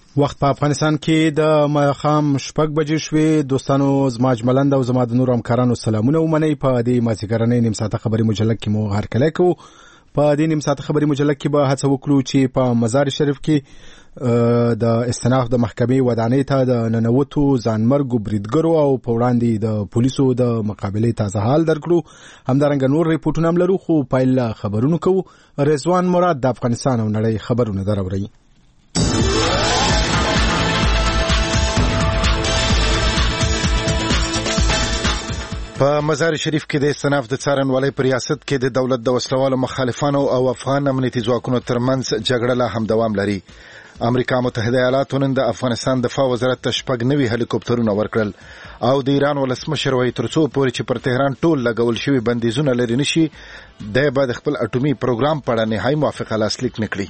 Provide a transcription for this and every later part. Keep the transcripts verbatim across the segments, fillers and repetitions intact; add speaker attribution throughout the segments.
Speaker 1: وخت په افغانستان کې د ماښام شپږ بجې شوې. دوستانو زما اجملند او زما د نور همکارانو سلامونه ومنئ. په دې مازیګرنۍ نیم ساعته خبري مجله کې مو هرکلی کوو. په دې نیم ساعته خبري مجله کې به هڅه وکړو چې په مزار شریف کې د استناف د محکمې ودانۍ ته د ننوتو ځانمرګو بریدګرو او په وړاندې د پولیسو د مقابلې تازه حال درکړو. همدارنګه نور ریپورټونه هم لرو، خو پیل خبرونو کوو. رضوان مراد د افغانستان او نړۍ خبرونه دراوړي.
Speaker 2: په مزار شریف کې د استناف د څارنوالۍ په ریاست کې د دولت د وسلوالو مخالفانو او افغان امنیتي ځواکونو ترمنځ جګړه لا هم دوام لري. امریکا متحده ایالاتو نن د افغانستان دفاع وزارت ته شپږ نوي هلیکوپټرونه ورکړل او د ایران ولسمشر وایي تر څو پورې چې پر تهران ټول لګول شوي بندیزونه لرې نشي، دی به د خپل اټومي پروګرام په اړه نهایي موافقه لاسلیک نه کړي.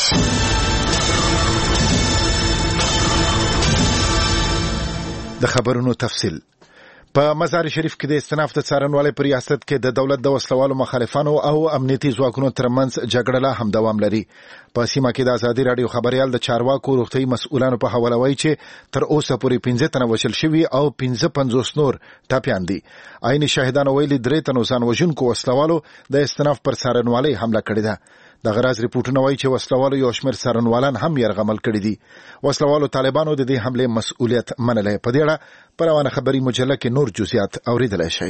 Speaker 2: د خبرونو تفصیل. په مزار شریف کې د استناف د څارنوالۍ په ریاست کې د دولت د وسلوالو مخالفانو او امنیتي ځواکونو ترمنځ جګړه لا هم دوام لري. په سیمه کې د ازادي راډیو خبريال د چارواکو روغتي مسؤلانو په حواله وایي چې تر اوسه پورې پنځه تنه وژل شوي او پنځه پنځوس نور ټپیان دي. عیني شاهدانو ویلي درې تنو ځان وژونکو وسلوالو د استناف پر څارنوالۍ حمله کړې ده. د غراز ریپورټونه وایي چې وسلوالو یو شمېر څارنوالان هم یرغمل کړي دي. وسلوالو طالبانو د دې حملې مسؤلیت منلی. په دې اړه په روانه خبري مجله کې نور جزئیات اوریدلی شئ.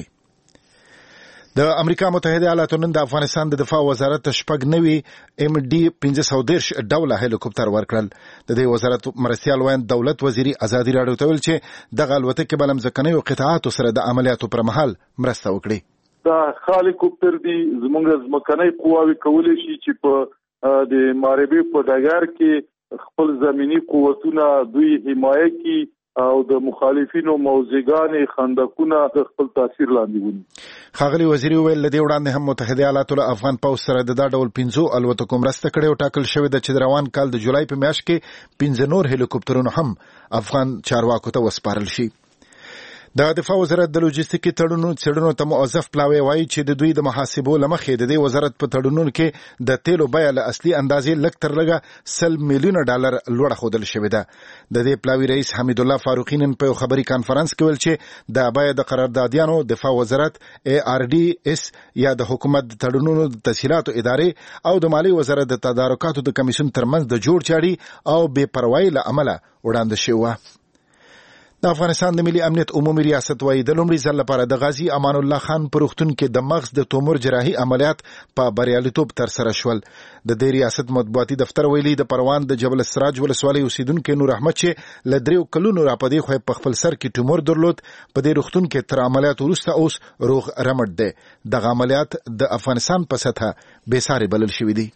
Speaker 2: د امریکا متحده ایالاتو نن د افغانستان د دفاع وزارت شپږ نوي ام ډي پنځه سوه دېرش ډوله هلیکوپټر ورکړل. د دې وزارت مرستیال وایي دولت وزیري ازادي راډیو ته ویل چې دغه الوتکې به له مځکنیو قطعاتو سره د عملیاتو پر مهال مرسته وکړي.
Speaker 3: دا هلیکوپټر دی زموږ ځمکنۍ قواوې کولی شي چې په د معربې په ډګر کې خپل زمینی قوتونه دوی حمایه کړي او د مخالفینو موضعګانې خندقونه د خپل تاثیر لاندې ونیسي.
Speaker 2: ښاغلي وزیري وویل له دې وړاندې هم متحده ایالاتو له افغان پوځ سره د دا ډول پنځو الوتکو مرسته کړې او ټاکل شوې ده چې د روان کال د جولای په میاشت کې پنځه نور هلیکوپټرونه هم افغان چارواکو ته وسپارل شي. د دفاع وزارت د لوجستیکي تړونونو څېړنو ته موظف پلاوی وایي چې د دوی د محاسبو له مخې د دې وزارت په تړونونو کې د تیلو بیه له اصلي اندازې لږ تر لږه سل میلیونه ډالر لوړه ښودل شوې ده. د دې پلاوي رئیس حمید الله فاروقي نن په یو خبري کانفرنس کې ویل چې د بیه د قراردادیانو دفاع وزارت ای آر ډي اس یا د حکومت د تړونونو د تسهیلاتو ادارې او د مالی وزارت د تدارکاتو د کمیسیون ترمنځ د جوړ چاړي او بې پروایي له امله وړاندې شوه. د افغانستان د ملي امنیت عمومي ریاست وایي د لومړي ځل لپاره د غازي امان الله خان په روغتون کې د مغز د تومور جراحي عملیات په بریالیتوب ترسره شول. د دې ریاست مطبوعاتي دفتر ویلي د پروان د جبل السراج ولسوالۍ اوسیدونکي نور احمد چې له دریو کلونو راپدې خو په خپل سر کې تومور درلود، په دې روغتون کې تر عملیات وروسته اوس روغ رمټ دی. دغه عملیات د افغانستان په سطحه بې ساري بلل شوي دي.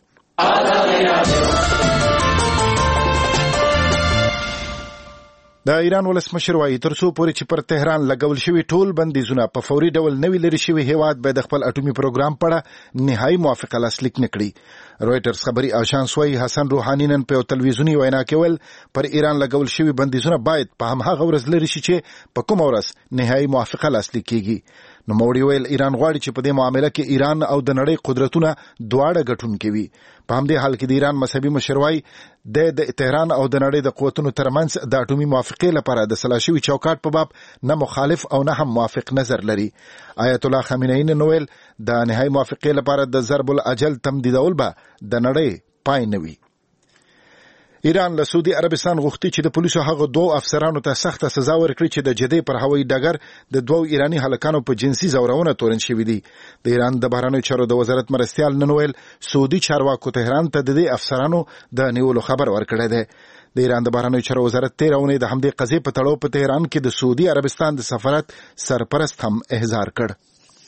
Speaker 2: د ایران ولسمشر وایي تر څو پورې چې پر تهران لګول شوي ټول بندیزونه په فوري ډول نوي لرې شوي هیواد به د خپل اټومي پروګرام په اړه نهایي موافقه لاسلیک نه کړي. رویټرز خبري اژانس وایي حسن روحاني نن په یو تلویزیوني وینا کې ویل پر ایران لګول شوي بندیزونه باید په هماغه ورځ لرې شي چې په کومه ورځ نهایي موافقه لاسلیک کیږي. نو موړي ویل ایران غواړي چې په دې معاملې کې ایران او د نړۍ قدرتونه دواړه ګټونکي وي. په همدې حال کې د ایران مذهبي مشر وایي د تهران او د نړۍ د قوتونو ترمنځ د اټومي موافقې لپاره د سلا شوي چوکاټ په باب نه مخالف او نه هم موافق نظر لري. آیت الله خامنه‌ای نن ویل د نهایي موافقې لپاره د ضرب الاجل تمدیدول به د نړۍ پای نه وي. ایران له سعودي عربستان غوښتي چې د پولیسو هغه دوه افسرانو ته سخته سزا ورکړي چې د جدې پر هوایي ډګر د دوو ایراني هلکانو په جنسي زورونه تورن شوي دي. د ایران د بهرنیو چارو د وزارت مرستیال نن ویل سعودي چارواکو تهران ته د دې افسرانو د نیولو خبر ورکړی دی. د ایران د بهرنیو چارو وزارت تېره اونۍ د همدې قضیې په تړاو په تهران کې د سعودي عربستان د سفارت سرپرست هم احضار کړ.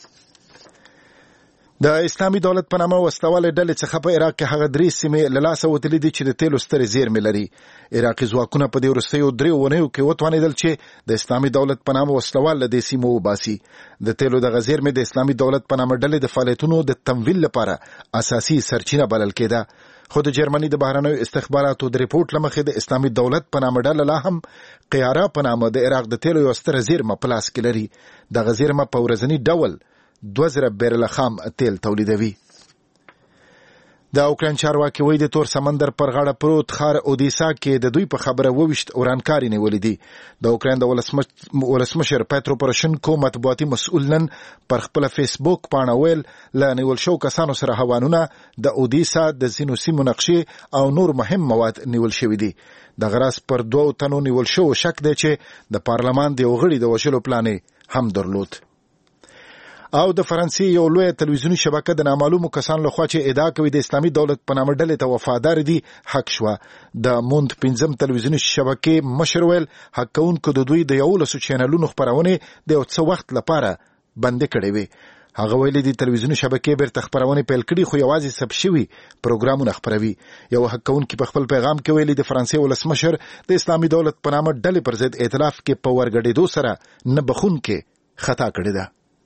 Speaker 2: د اسلامي دولت په نامه وسلوالې ډلې څخه په عراق کې هغه درې سیمې له لاسه وتلې دي چې د تیلو سترې زیرمې لري. عراقي ځواکونه په دې وروستیو دریو اونیو کې وتوانېدل چې د اسلامي دولت په نامه وسلوال له دې سیمو وباسي. د تیلو دغه زیرمې د اسلامي دولت په نامه ډلې د فعالیتونو د تمویل لپاره اساسي سرچینه بلل کېده. خو د جرمني د بهرنیو استخباراتو د ریپورت له مخې د اسلامي دولت په نامه ډله لا هم قیاره په نامه د عراق د تیلو یو ستره زیرمه په لاس کې لري. دغه زیرمه په ورځني ډول دوه زره بیرله خام تیل تولیدوي. د اوکران چارواکي وایي د تور سمندر پر غاړه پروت ښار اودیسا کې د دوی په خبره وویشت ورانکاري نیولې دي. د اوکران د ولسمشر پیترو پوروشنکو مطبوعاتي مسؤل نن پر خپل فیسبوک پاڼه ویل له نیول شو کسانو سره هوانونه د اودیسا د ځینو سیمو نقشې او نور مهم مواد نیول شوي دي. د غراس پر دوو تنو نیول شو شک دی چې د پارلمان د یو غړي د وژلو پلان هم درلود. او د فرانسې یو لوی تلویزیونی شبکه د نامعلومو کسانو لخوا چې ادعا کوي د اسلامي دولت په نامه ډلې ته وفادار دي حق شوه. د موند پنځم تلویزیونی شبکې مشر ویل حق کوونکو د دوی د یولسو چینلونو خپرونې د یو څه وخت لپاره بندې کړې وي. هغه ویلي دي تلویزیونی شبکې بیرته خپرونې پیل کړي خو یوازې ثبت شوي پروګرامونه خپروي. یو حق کوونکي په خپل پیغام کې ویلي د فرانسې ولسمشر د اسلامي دولت په نامه ډلې پر ضد ائتلاف کې په ورګډېدو سره نه بخښونکې خطا کړې ده.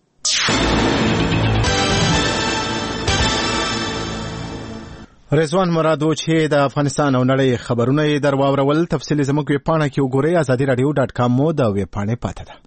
Speaker 1: رضوان مرادو چې د افغانستان او نړۍ خبرونه یې در واورول. تفصیل زموږ ویب پاڼه کې وګورئ. ازادي رادیو ډاټ کام مو د ویب پاڼې پاته ده.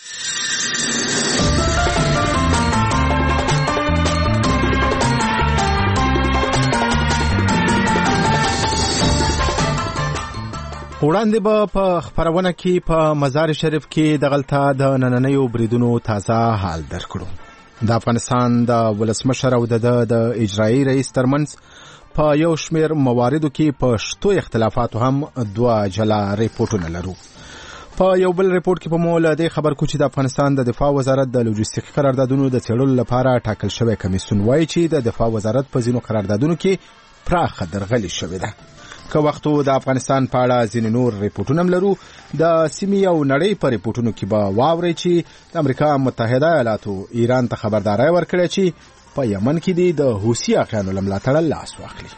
Speaker 1: وړاندې به په خبرونه کې په مزار شریف کې د غلطه د نننیو بریدونو تازه حال درکړو. د افغانستان د ولسمشر او د اجرایي رئیس ترمنځ په یو شمیر مواردو کې په شتو اختلافاتو هم دوه جلا ریپورتونه لرو. په یو بل ریپورت کې په مولا د خبر کو چې د افغانستان د دفاع وزارت د لوجستیکي قراردادونو د څېړلو لپاره ټاکل شوی کمیسیون وایي چې د دفاع وزارت په ځینو قراردادونو کې پراخه درغلي شوې ده. که وختو د افغانستان په اړه ځینې نور ریپورتونه لرو. د سیمې او نړۍ په ریپورتونو کې به واورئ چې د امریکا متحده ایالاتو ایران ته خبرداري ورکړې چې په یمن کې دی د حوثي اخیانو له ملاتړه لاس واخلي.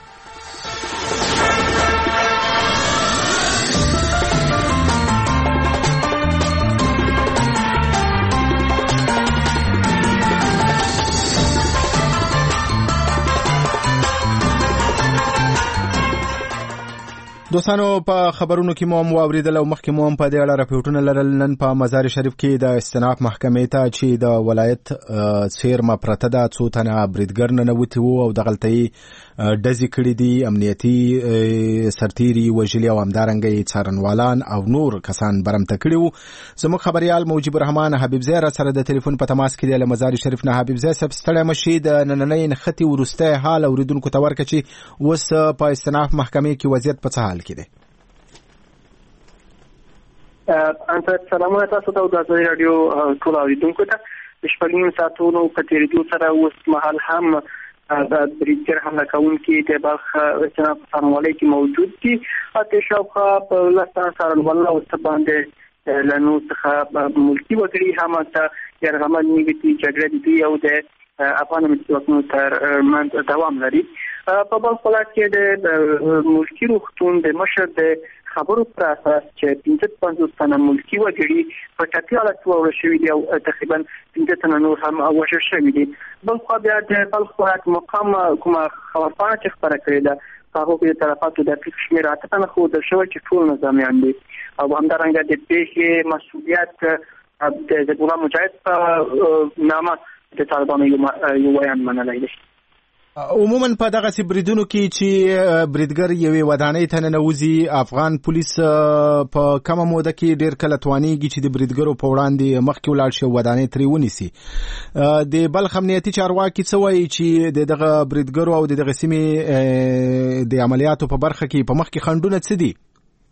Speaker 1: دوستانو په خبرونو کې مو هم واوریدل او مخکې مو هم په دې اړه راپورټونه لرل. نن په مزار شریف کې د استناف محکمې ته چې د ولایت څیرمه پرته ده څو تنه بریدګر ننوتي وو او د غلطۍ ډزې کړي دي. امنیتي سرتیري وژلي او همدارنګه څارنوالان او نور کسان برمته کړي وو. زموږ خبريال موجب الرحمن حبیبزی را سره د ټلیفون په تماس کې دی له مزار شریف نه. حبیبزی صاحب ستړی مشي د نننۍ نښتې وروستی حال اوریدونکو ته ورکړه چې اوس په استناف محکمې کې وضعیت په څه حال کې دی؟
Speaker 4: انت سلامونه تاسو ته د ازادي رادیو ټول اوریدونکو ته. د شپږ ساعتونو په تیریدو سره اوس مهال هم د بریټر حمله کوونکي د بلخ استناف څارنوالۍ کې موجود دي. اته شاوخوا په لاسته څارنوال او باندې لنو څخه ملکی وګړي هم ته یرغمل نیوي جګړه دي او د افغان ملتونو تر منځ دوام لري. په بل ولایت کې د ملکی روغتون د مشر د خبرو پر اساس چې پنځه پنځوس تنه ملکی وګړي په ټاکلي حالت وړل شوي دي او تقریبا پنځه تنه نور هم وژل شوي دي. بل خو بیا د بلخ ولایت مقام کومه خبرپاڼه چې خپره کړې ده هغه په طرفاتو د دقیق شمېر اته تنه ښودل شوی چې ټول نظامیان دي او همدارنګه د پیښې مسؤلیت د غلام مجاهد په نامه د طالبانو یو ویان منلی دی.
Speaker 1: عموما په دغه سي بریدونو کې چې بریدګر یوې ودانۍ ته ننوځي افغان پولیس په کومه موده کې ډیر کله توانیږي چې د بریدګرو په وړاندې مخکې ولاړ شي ودانۍ ترې ونیسي. د بلخ امنیتي چارواکي څه وایي چې دغه بریدګرو او دغه سیمې د عملیاتو په برخه کې په مخ کې خنډونه څه دي؟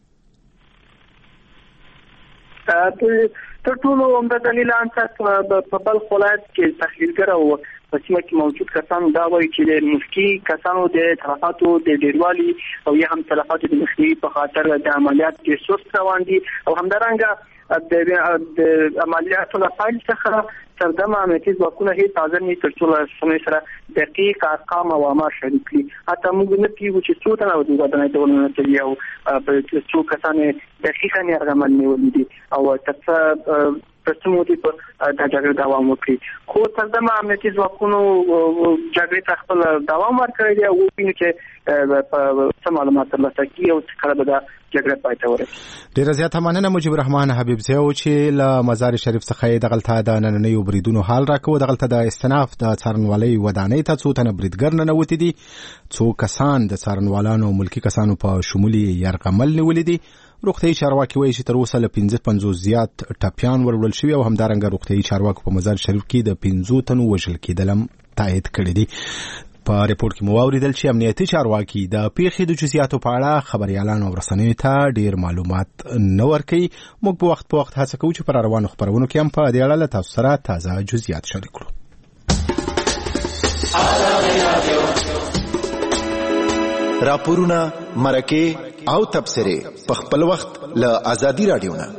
Speaker 4: تر ټولو عمده دلیل انت په بلخ ولایت کې تحلیلګر او په سیمه کې موجود کسان دا وایي چې د مفتی کسانو د تلفاتو د ډیروالي او یا هم تلفاتو د مخنیوي په خاطر د عملیات کې سست روان دي او همدارنګه د عملیاتو له پیل څخه سردمه امنیتي ځواکونه هیڅ حاضر نه تر ټولو سمې سره دقیق ارقام او آمار شریک کړي. حتی موږ نه پیو چې څو تنه د ودانۍ ته ورننوتلي او څو کسان دقیقا یې رغمل نیولي دي او تر څه ترڅو دې په د جګړې دوام وکړي. خو تر دمه امنیتي ځواکونو جګړې ته خپل دوام ورکړی دی او ویني چې په سم معلومات ترلاسه کړي او کله به دا جګړه پای ته ورسېږي.
Speaker 1: ډېره زیاته مننه مجيب الرحمن حبیب زی او چې له مزار شریف څخه دغلته د نننیو بریدونو حال راکوه. دغلته د استناف د څارنوالۍ ودانۍ ته څو تنه بریدګر ننوتي دي. څو کسان د څارنوالانو ملکي کسانو په شمول یرغمل نیولي دي. روغتیايي چارواکي وایي چې تر اوسه له پنځه پنځوس زیات ټپیان وروړل شوي او همدارنګه روغتیايي چارواکو په مزار شریف کې د پنځو تنو وژل کېدل هم تایید کړي دي. په ریپورت کې مو واوریدل چې امنیتي چارواکي د پیښې د جزئیاتو په اړه خبريالانو او رسنیو ته ډیر معلومات نه ورکوي. موږ په وخت په وخت هڅه کوو چې پر روانو خبرونو کې هم په دې اړه له تاسو سره تازه جزئیات شریک کړو.
Speaker 2: راپورونه، مرکه او تبصره په خپل وخت له آزادي رادیو نه.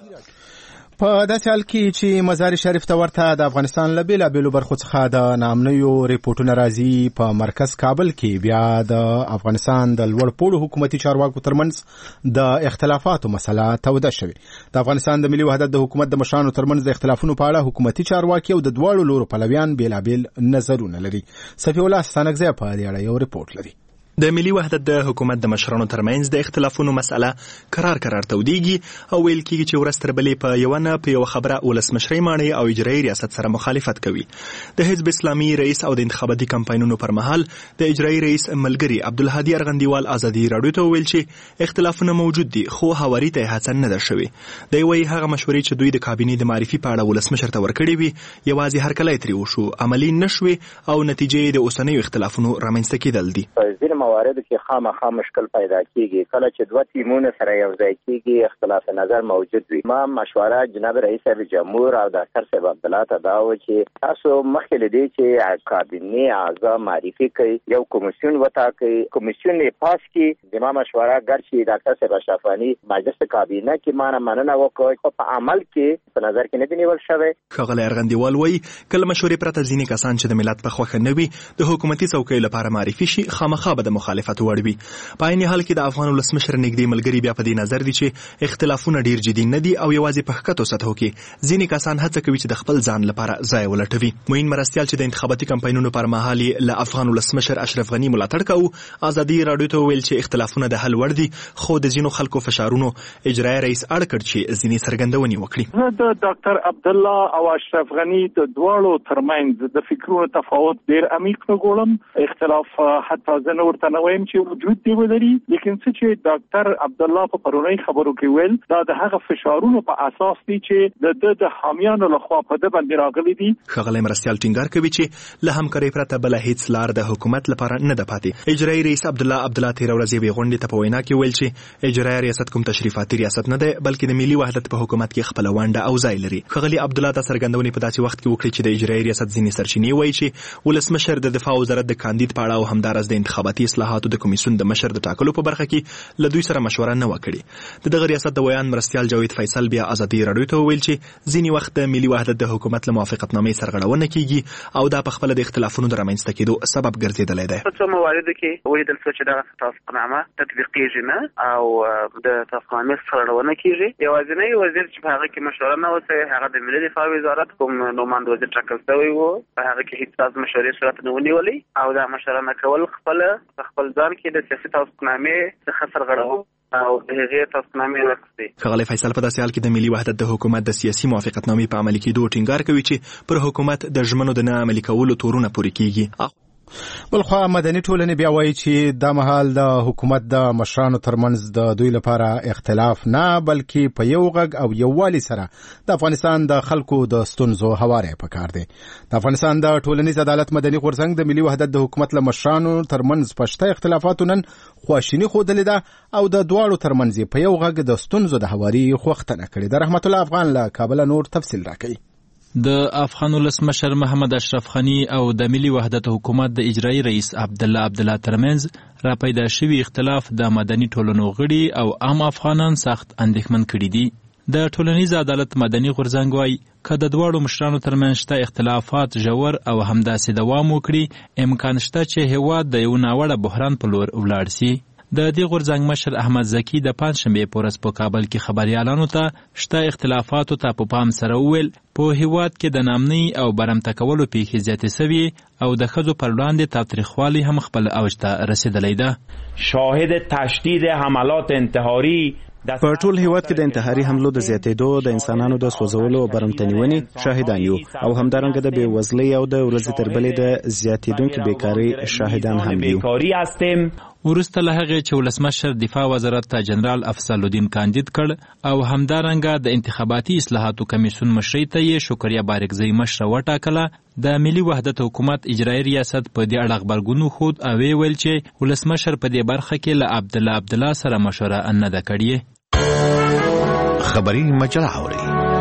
Speaker 1: په داسې حال کې چې مزار شریف ته ورته د افغانستان له بېلابېلو برخو څخه د ناامنیو ریپورټونه راځي، په مرکز کابل کې بیا د افغانستان د لوړ پوړو حکومتي چارواکو ترمنځ د اختلافاتو مسله توده شوې. د افغانستان د ملي وحدت د حکومت د مشرانو ترمنځ د اختلافونو په اړه حکومتي چارواکي او د دواړو لورو پلویان بېلابېل نظرونه لري. صفي الله ستانکزی په دې اړه یو ریپورت لري.
Speaker 5: د ملي وحدت د حکومت د مشرانو ترمنځ د اختلافونو مسأله قرار قرار توديږي او ویل کېږي چې ورځ تر بلې په یو نه په یو خبره ولسمشرۍ ماڼۍ او اجرایي ریاست سره مخالفت کوي. د حزب اسلامي رئیس او د انتخاباتي کمپاینونو پر مهال د اجرایي رئیس ملګری عبدالهادي ارغندیوال ازادي رادیو ته ویل چې اختلافونه موجود دي خو هواري ته هڅه نه ده شوې. د یوې هغه مشورې چې دوی د کابینې د معرفي په اړه ولسمشر ته ورکړې وي یوازې هرکلی ترې وشو، عملي نشوې او نتیجې د اوسنیو اختلافونو رامنځته کېدل دي.
Speaker 6: موارد کې خامخا مشکل پیدا کیږي. کله چې دوه ټیمونه سره یو ځای کیږي اختلاف نظر موجود وي. ما مشوره جناب رئیس جمهور او ډاکټر صاحب عبدالله ته دا و چې تاسو مخکې لدی چې کابینې اعضا معرفي کوي یو کمیسیون وټاکي، کمیسیون یې پاس کړي. د ما مشوره ګرځي ډاکټر صاحب اشرفانی مجلس کابینه کې مانه مننه وکړي خو په عمل کې په نظر کې نه دی نیول شوی.
Speaker 5: ښاغلی ارغندیوال وایي کله مشورې پرته ځینې کسان چې د ملت په خوښه نه وي د حکومتي څوکۍ لپاره معرفي شي خامخا به د مخالفت وړ وي. په عین حال کې د افغان ولسمشر نږدې ملګري بیا په دې نظر دي چې اختلافونه ډیر جدي نه دي او یوازې په ښکتو سطحو کې ځینې کسان هڅه کوي چې د خپل ځان لپاره ځای ولټوي. معین مرستیال چې د انتخاباتي کمپاینونو پر مهال له افغان ولسمشر اشرف غني ملاتړ کوي ازادي رادیو ته ویل چې اختلافونه د حل وړ دي خو د ځینو خلکو فشارونو اجرایي رئیس اړ کړ چې ځینې څرګندونې وکړي.
Speaker 3: زه د ډاکټر عبدالله او اشرف غني د دواړو ترمنځ د فکرونو تفاوت ډیر عمیق نه ګورم. اختلاف حتی زه نه ورته نه وایم چې وجود دی ولري، لیکن څه چې ډاکټر عبدالله په پرونی خبرو کې ویل دا د هغه فشارونو په اساس دي چې د د حامیانو لخوا په د باندې راغلي دي.
Speaker 5: ښاغلی مرستیال ټینګار کوي چې له همکارۍ پرته بله هیڅ لار د حکومت لپاره نه ده پاتې. اجرایي رئیس عبدالله عبدالله تېره ورځ یوې غونډې ته په وینا کې ویل چې اجرایي ریاست کوم تشریفاتي ریاست نه دی بلکې د ملي وحدت په حکومت کې خپله ونډه او ځای لري. ښاغلي عبدالله دا څرګندونې په داسې وخت کې وکړي چې د اجرایي ریاست ځینې سرچینې وایي چې ولسمشر د دفاع وزارت د کاندید په اړه او همداراز د انتخاباتي اصلاحاتو د کمیسیون د مشر د ټاکلو په برخه کې له دوی سره مشوره نه وکړي. د دغه ریاست د ویان مرستیال جاوید فیصل بیا ازادي رادیو ته ویل چې ځینې وخت د ملي وحدت د حکومت له موافقتنامې سرغړونه کیږي او دا په خپل د اختلافونو د رامنځته کېدو سبب ګرځېدلی دی.
Speaker 4: په څو مواردو کې ولیدل شو چې دغه توافقنامه تطبیقیږي نه او د توافقنامې سرغړونه کیږي. یوازینی وزیر چې په هغه کې مشوره نه وکړي هغه د ملي دفاع وزارت کوم نوماند وزیر ټاکل شوی و، په هغه کې هیڅ تاسو مشورې صورت نه ونیولې او دا مشوره نه کول خپل خپل ځان کې د سیاسي توافقنامې څخه سرغړونه او د هغې توافقنامې نقض دی.
Speaker 5: ښاغلی فیصل په داسې حال کې د ملي وحدت د حکومت د سیاسي موافقتنامې په عملي کېدو ټینګار کوي چې پر حکومت د ژمنو د نه عملي کولو تورونه پورې کیږي.
Speaker 1: بلخوا مدني ټولنې بیا وایي چې دا مهال د حکومت د مشرانو ترمنځ د دوی لپاره اختلاف نه بلکې په یو غږ او یووالي سره د افغانستان د خلکو د ستونزو هواری پکار دی. د افغانستان د ټولنیز عدالت مدني غورځنګ د ملي وحدت د حکومت له مشرانو ترمنځ پشته اختلافاتو نن خواشیني ښودلې ده او د دواړو ترمنځ په یو غږ د ستونزو د هواري غوښتنه کړې ده. رحمت الله افغان له کابل نور تفصیل راکوي.
Speaker 7: د افغان ولسمشر محمد اشرف غني او د ملي وحدت حکومت د اجرایي رئیس عبدالله عبدالله ترمنځ را پیدا شوی اختلاف د مدني ټولنو غړي او عام افغانان سخت اندېښمن کړي دي. د ټولنیز عدالت مدني غورځنګ وايي که د دواړو مشرانو ترمنځ شته اختلافات ژور او همداسې دوام وکړي امکان شته چې هېواد د یو ناوړه بحران په لور ولاړ سي. د دې غورځنګ مشر احمد زکی د پنځشنبې په ورځ په کابل کې خبريالانو ته شته اختلافاتو ته په پام سره وویل په هیواد کې د نامنۍ او برمته کولو پیښې زیاتې سوي او د ښځو پر وړاندې تاوتریخوالي هم خپل اوج ته رسیدلی ده.
Speaker 8: شاهد تشدید حملات انتحاري
Speaker 9: په ټول هیواد کې د انتحاري حملو د زیاتېدو، د انسانانو د سوځولو او برمتنیونې شاهدان یو او همدارنګه د بېوزلۍ او د ورځې تر بلې د زیاتېدونکې بیکارۍ شاهدان هم یو.
Speaker 7: وروسته له هغې چې ولسمشر دفاع وزارت ته جنرال افضل الدین کاندید کړ او همدارنګه د انتخاباتي اصلاحاتو کمیسیون مشرۍ ته یې شکریا بارکزۍ مشره وټاکله، د ملي وحدت حکومت اجرایي ریاست په دې اړه غبرګون وښود او ویې ویل چې ولسمشر په دې برخه کې له عبدالله عبدالله سره مشوره نه ده کړې.
Speaker 10: خبري مجله اوري.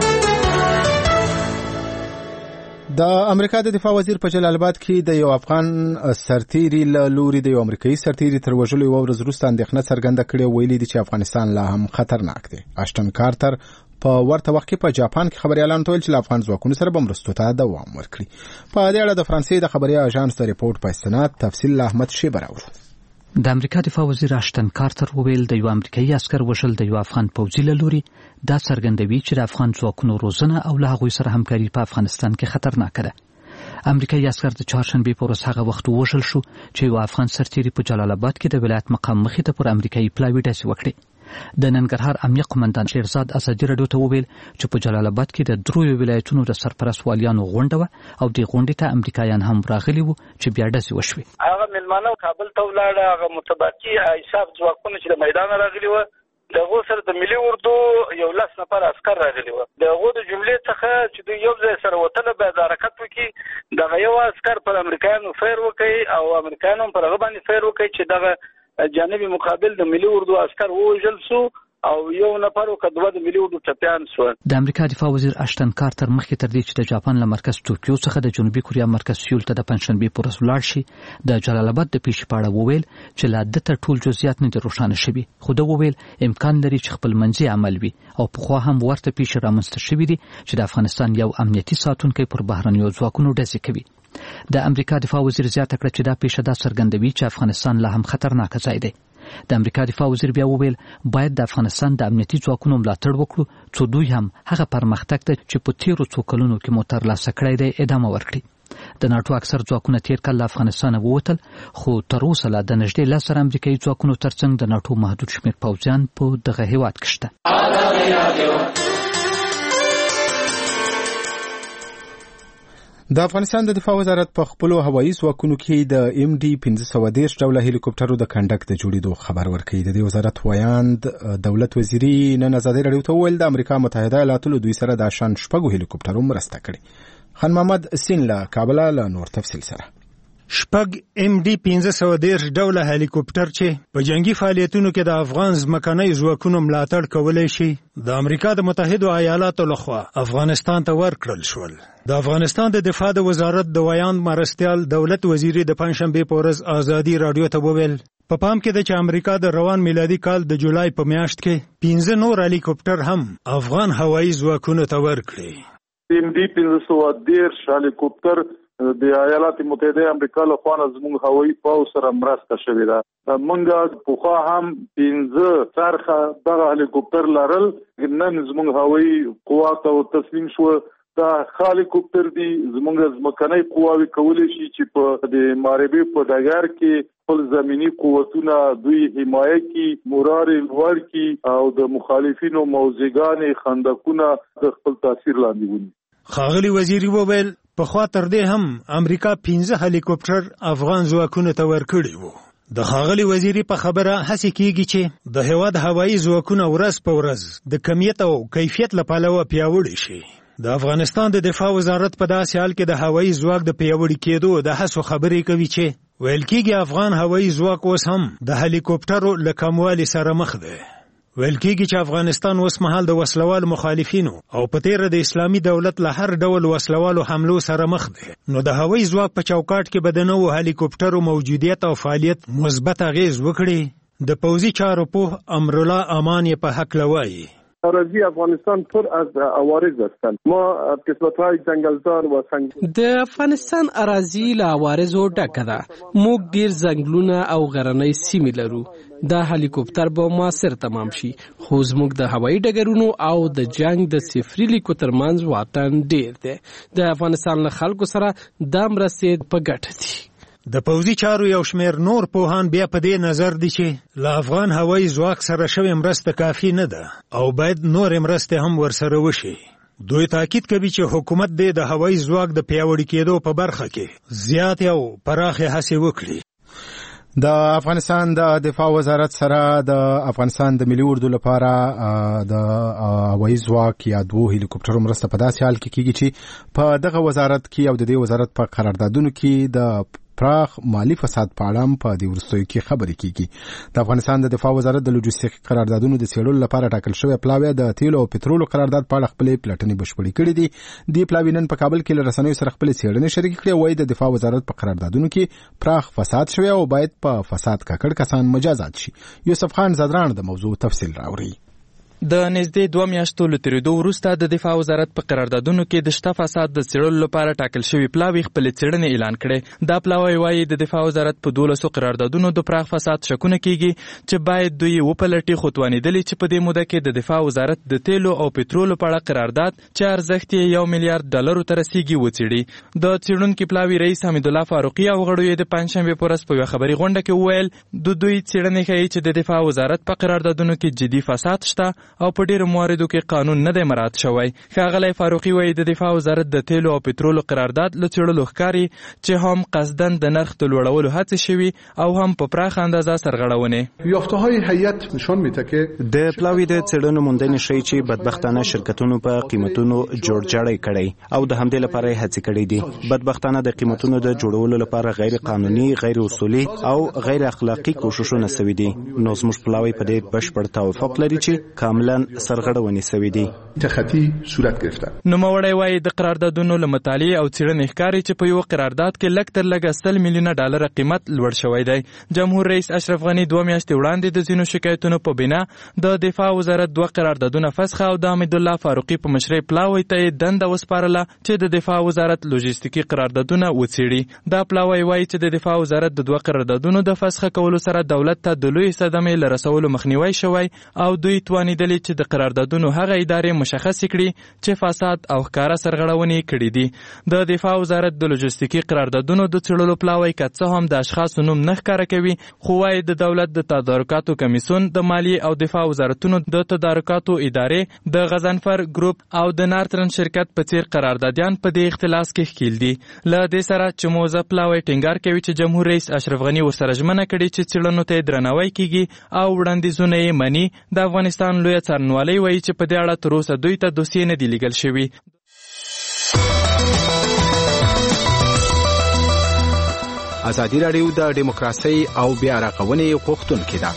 Speaker 1: د امریکا د دفاع وزیر په جلال آباد کې د یو افغان سرتیري له لوري د یو امریکایي سرتیري تر وژلو یوه ورځ وروسته اندېښنه څرګنده کړې، ویلي دي چې افغانستان لا هم خطرناک دی. اشټن کارتر په ورته وخت کې په جاپان کې خبريالانو ته ویل چې له افغان ځواکونو سره به مرستو ته دوام ورکړي. په دې اړه د فرانسې د خبري اژانس د ریپورت په استناد تفصیل له احمد شیبه راوړو.
Speaker 11: د امریکا دفاع وزیر اشټن کارتر وویل د یو امریکایي عسکر وژل د یو افغان پوځي له لوري دا څرګندوي چې د افغان ځواکونو روزنه او له هغوی سره همکاري په افغانستان کې خطرناکه ده. امریکایي عسکر د چهارشنبې په ورځ هغه وخت وژل شو چې یو افغان سرتیري په جلال آباد کې د ولایت مقام مخې ته پر امریکایي پلاوي ډزې وکړې. د ننګرهار امنیه قومندان شیرزاد ازادي راډیو ته وویل چې په جلال آباد کې د دریو ولایتونو د سرپرست والیانو غونډه وه او دې غونډې ته امریکایان هم راغلي وو چې بیا ډزې وشوې.
Speaker 12: هغه مېلمانه کابل ته ولاړه، هغه متباقي حساب ځواکونه چې د میدان راغلي وو د هغو سره د ملي اردو یو لس نفر عسکر راغلي وو. د هغو د جملې څخه چې دوی یو ځای سره وتله باید حرکت وکړي، دغه یو عسکر پر امریکایانو فیر وکړي او امریکایان هم پر هغه باندې فیر وکړي چې دغه جانبي مقابل د ملي اردو عسکر ووژل سو او یو نفر او کدوه د ملي اردو ټپیان سو.
Speaker 11: د امریکا دفاع وزیر اشټن کارتر مخکې تر دې چې د جاپان له مرکز ټوکیو څخه د جنوبي کوریا مرکز سیول ته د پنځشنبې په ورځ ولاړ شي، د جلال آباد د پیښې په اړه وویل چې لا د تر ټول جزئیات نه دي روښانه شوي، خو ده وویل امکان لري چې خپلمنځي عمل وي او پخوا هم ورته پیښې رامنځته شوي دي چې د افغانستان یو امنیتي ساتونکی پر بهرنیو ځواکونو ډزې کوي. د امریکا دفاع وزیر زیاته کړه چې دا پیښه دا څرګندوي چې افغانستان لا هم خطرناک ځای دی. د امریکا دفاع وزیر بیا وویل باید د افغانستان د امنیتي ځواکونو ملاتړ وکړو څو دوی هم هغه پرمختګ ته چې په تیرو څو کلونو کې مو ترلاسه کړی دی ادامه ورکړي. د ناټو اکثر ځواکونه تیر کال له افغانستانه ووتل، خو تر اوسه لا د نږدې لس زره امریکایي ځواکونو ترڅنګ د ناټو محدود شمېر پوځیان په دغه هیواد کې شته.
Speaker 1: د افغانستان د دفاع وزارت په خپلو هوایي ځواکونو کې د ام ډي پنځه سوه دېرش ډوله هلیکوپټرو د کنډک د جوړېدو خبر ورکوي. د دې وزارت ویاند دولت وزیري نن ازادي راډیو ته وویل د امریکا متحده ایالاتو له دوی سره د شان شپږو هلیکوپټرو مرسته کړې. خان محمد سین له کابله له نور تفصیل سره.
Speaker 13: شپږ ام ډي پنځه سوه دېرش ډوله هلیکوپټر چې په جنگي فعالیتونو کې د افغان ځمکنۍ ځواکونو ملاتړ کولی شي د امریکا د متحدو ایالاتو لخوا افغانستان ته ورکړل شول. د افغانستان د دفاع د وزارت د ویاند مرستیال دولت وزیري د پنځشنبې په ورځ ازادي راډیو ته وویل په پام کې ده چې امریکا د روان میلادي کال د جولای په میاشت کې پنځه نور هلیکوپټر هم افغان هوایي ځواکونو ته ورکړي.
Speaker 3: ام ډي پنځه سوه دېرش هلیکوپټر د ایالات متحده امریکا له خوا زموږ هوایي پوځ سره مرسته شوې ده. موږ پخوا هم پنځه څرخه دغه هلیکوپټر لرل، نن زموږ هوایي قوات او تسلیم شو. دا هلیکوپټر دی زموږ ځمکنۍ قواوې کولی شي چې په د معربې په ډګر کې خپل زمینی قوتونه دوی حمایه کی، مورال لوړ کی او د مخالفینو موضعګانې خندقونه د خپل تاثیر لاندې ونی.
Speaker 13: ښاغلي وزیري وویل پخوا تر دې هم امریکا پنځه هلیکوپټر افغان ځواکونو ته ورکړي وو. د ښاغلي وزیري په خبره هڅې کیږي چې د هېواد هوایي ځواکونه ورځ په ورځ د کمیت او کیفیت له پلوه پیاوړي شي. د افغانستان د دفاع وزارت په داسې حال کې د هوایي ځواک د پیاوړي کېدو د هڅو خبرې کوي چې ویل کېږي افغان هوایي ځواک اوس هم د هلیکوپټرو له کموالي سره مخ دی. ویل کېږي چې افغانستان اوس مهال د وسلوالو مخالفینو او په تیره د اسلامي دولت له هر ډول وسلوالو حملو سره مخ دی، نو د هوایي ځواک په چوکاټ کې به د نوو هلیکوپټرو موجودیت او فعالیت مثبت اغیز وکړي. د پوځي چارو پوه امرالله امان یې په هکله وایي
Speaker 14: اراضی افغانستان پر از عوارض هستند. ما قسمت‌های جنگلزار و سنگ
Speaker 15: د افغانستان اراضی له عوارضو ډکه ده. موږ ډیر ځنګلونه او غرنۍ سیمې لرو. دا هلیکوپټر به موثر تمام شي، خو زموږ د هوایي ډګرونو او د جنگ د صفري لیکو ترمنځ واټن ډیر دی. د افغانستان له خلکو سره دا مرستې په ګټه دي.
Speaker 13: د پوځي چارو یو شمېر نور پوهان بیا په دې نظر دي چې له افغان هوایي ځواک سره شوې مرسته کافي نه ده او باید نورې مرستې هم ورسره وشي. دوی تاکید کوي چې حکومت دې د هوایي ځواک د پیاوړي کېدو په برخه کې زیاتې او پراخې هڅې وکړي.
Speaker 1: د افغانستان د دفاع وزارت سره د افغانستان د ملي اردو لپاره د هوایي ځواک یا دوه هلیکوپټرو مرسته په داسې حال کې کیږي چې په دغه وزارت کې او د دې وزارت په قراردادونو کې د پراخ مالی فساد په اړه هم په دې وروستیو کې خبرې کیږي. د افغانستان د دفاع وزارت د لوجستیک قراردادونو د څېړلو لپاره ټاکل شوی پلاوی د تیلو او پټرولو قرارداد په اړه خپلې پلټنې بشپړې کړې دي. دې پلاوی نن په کابل کې له رسنیو سره خپلې څېړنې شریکې کړې. وایي د دفاع وزارت په قراردادونو کې پراخ فساد شوی او باید په فساد ککړ کسان مجازات شي. یوسف خان زدران د موضوع تفصیل راوړي.
Speaker 16: د نږدې دوه میاشتو له تېرېدو وروسته د دفاع وزارت په قراردادونو کې د شته فساد د څېړلو لپاره ټاکل شوي پلاوي خپلې څېړنې اعلان کړې. دا پلاوی وایي د دفاع وزارت په دولسو قراردادونو د پراخ فساد شکونه کېږي چې باید دوی وپلټي، خو توانېدلي چې په دې موده کې د دفاع وزارت د تیلو او پټرولو په اړه قرارداد چې ارزښت یې یو میلیارډ ډالرو ته رسیږي وڅېړي. د څېړونکي پلاوي رئیس حمیدالله فاروقي او غړو یې د پنجشنبې په ورځ په یوه خبري غونډه کې وویل د دوی څېړنې ښیي چې د دفاع وزارت په قراردادونو کې جدي فساد شته او په ډېرو مواردو کې قانون نه دی مراعات شوی. ښاغلی فاروقي وایي د دفاع وزارت د تیلو او پټرولو قرارداد له څېړلو ښکاري چې هم قصدن د نرخ د لوړولو هڅې شوي او هم په پراخه اندازه سرغړونې.
Speaker 17: یافته‌های هیئت نشان میده که
Speaker 9: د پلاوی د څېړنو موندنې ښیي چې بدبختانه شرکتونو په قیمتونو جوړجاړی کړی او د همدې لپاره یې هڅې کړې دي. بدبختانه د قیمتونو د جوړولو لپاره غیر قانوني، غیر اصولي او غیر اخلاقی کوششونه سوي دي. نو زموږ پلاوی په دې بشپړ توافق لري چې کاملا سرغړ سوي دي.
Speaker 17: تخطی صورت گرفته.
Speaker 16: نوموړی وایي د قراردادونو له مطالعې او څېړنې ښکاري چې په یو قرارداد کې لږ تر لږه سل میلیونه ډالره قیمت لوړ شوی دی. جمهور رئیس اشرف غني دوه میاشتې وړاندې د ځینو شکایتونو په بنا د دفاع وزارت دوه قراردادونه فسخه او د حمیدالله فاروقي په مشرۍ پلاوی ته یې دنده وسپارله چې د دفاع وزارت لوجستیکي قراردادونه وڅېړي. دا پلاوی وایي چې د دفاع وزارت د دوه قراردادونو د فسخه کولو سره دولت ته د لوی صدمې له رسولو مخنیوی شوی او دوی توانېدلي چې د قراردادونو هغه ادارې مشخص کړي چې فساد او ښکاره سرغړونې کړي دي. د دفاع وزارت د لوجستیکي قراردادونو د څېړلو پلاوی که څه هم د اشخاصو نوم نه ښکاره کوي، خو وایي د دولت د تدارکاتو کمیسیون، د مالیې او دفاع وزارتونو د تدارکاتو ادارې، د غضنفر ګروپ او د نارترن شرکت په څیر قراردادیان په دې اختلاس کې ښکیل دي. له دې سره چې موزه پلاوی ټینګار کوي چې جمهور رئیس اشرف غني ورسره ژمنه کړې چې څېړنو ته درناوی کیږي او وړاندیزونه یې مني. د افغانستان لویه څارنوالۍ وایي چې په دې اړه تر اوسه دوی ته دوسیې نه دي لیږل شوي.
Speaker 1: ازادي راډیو د ډیموکراسۍ او بیا رغونې غوښتونکې ده.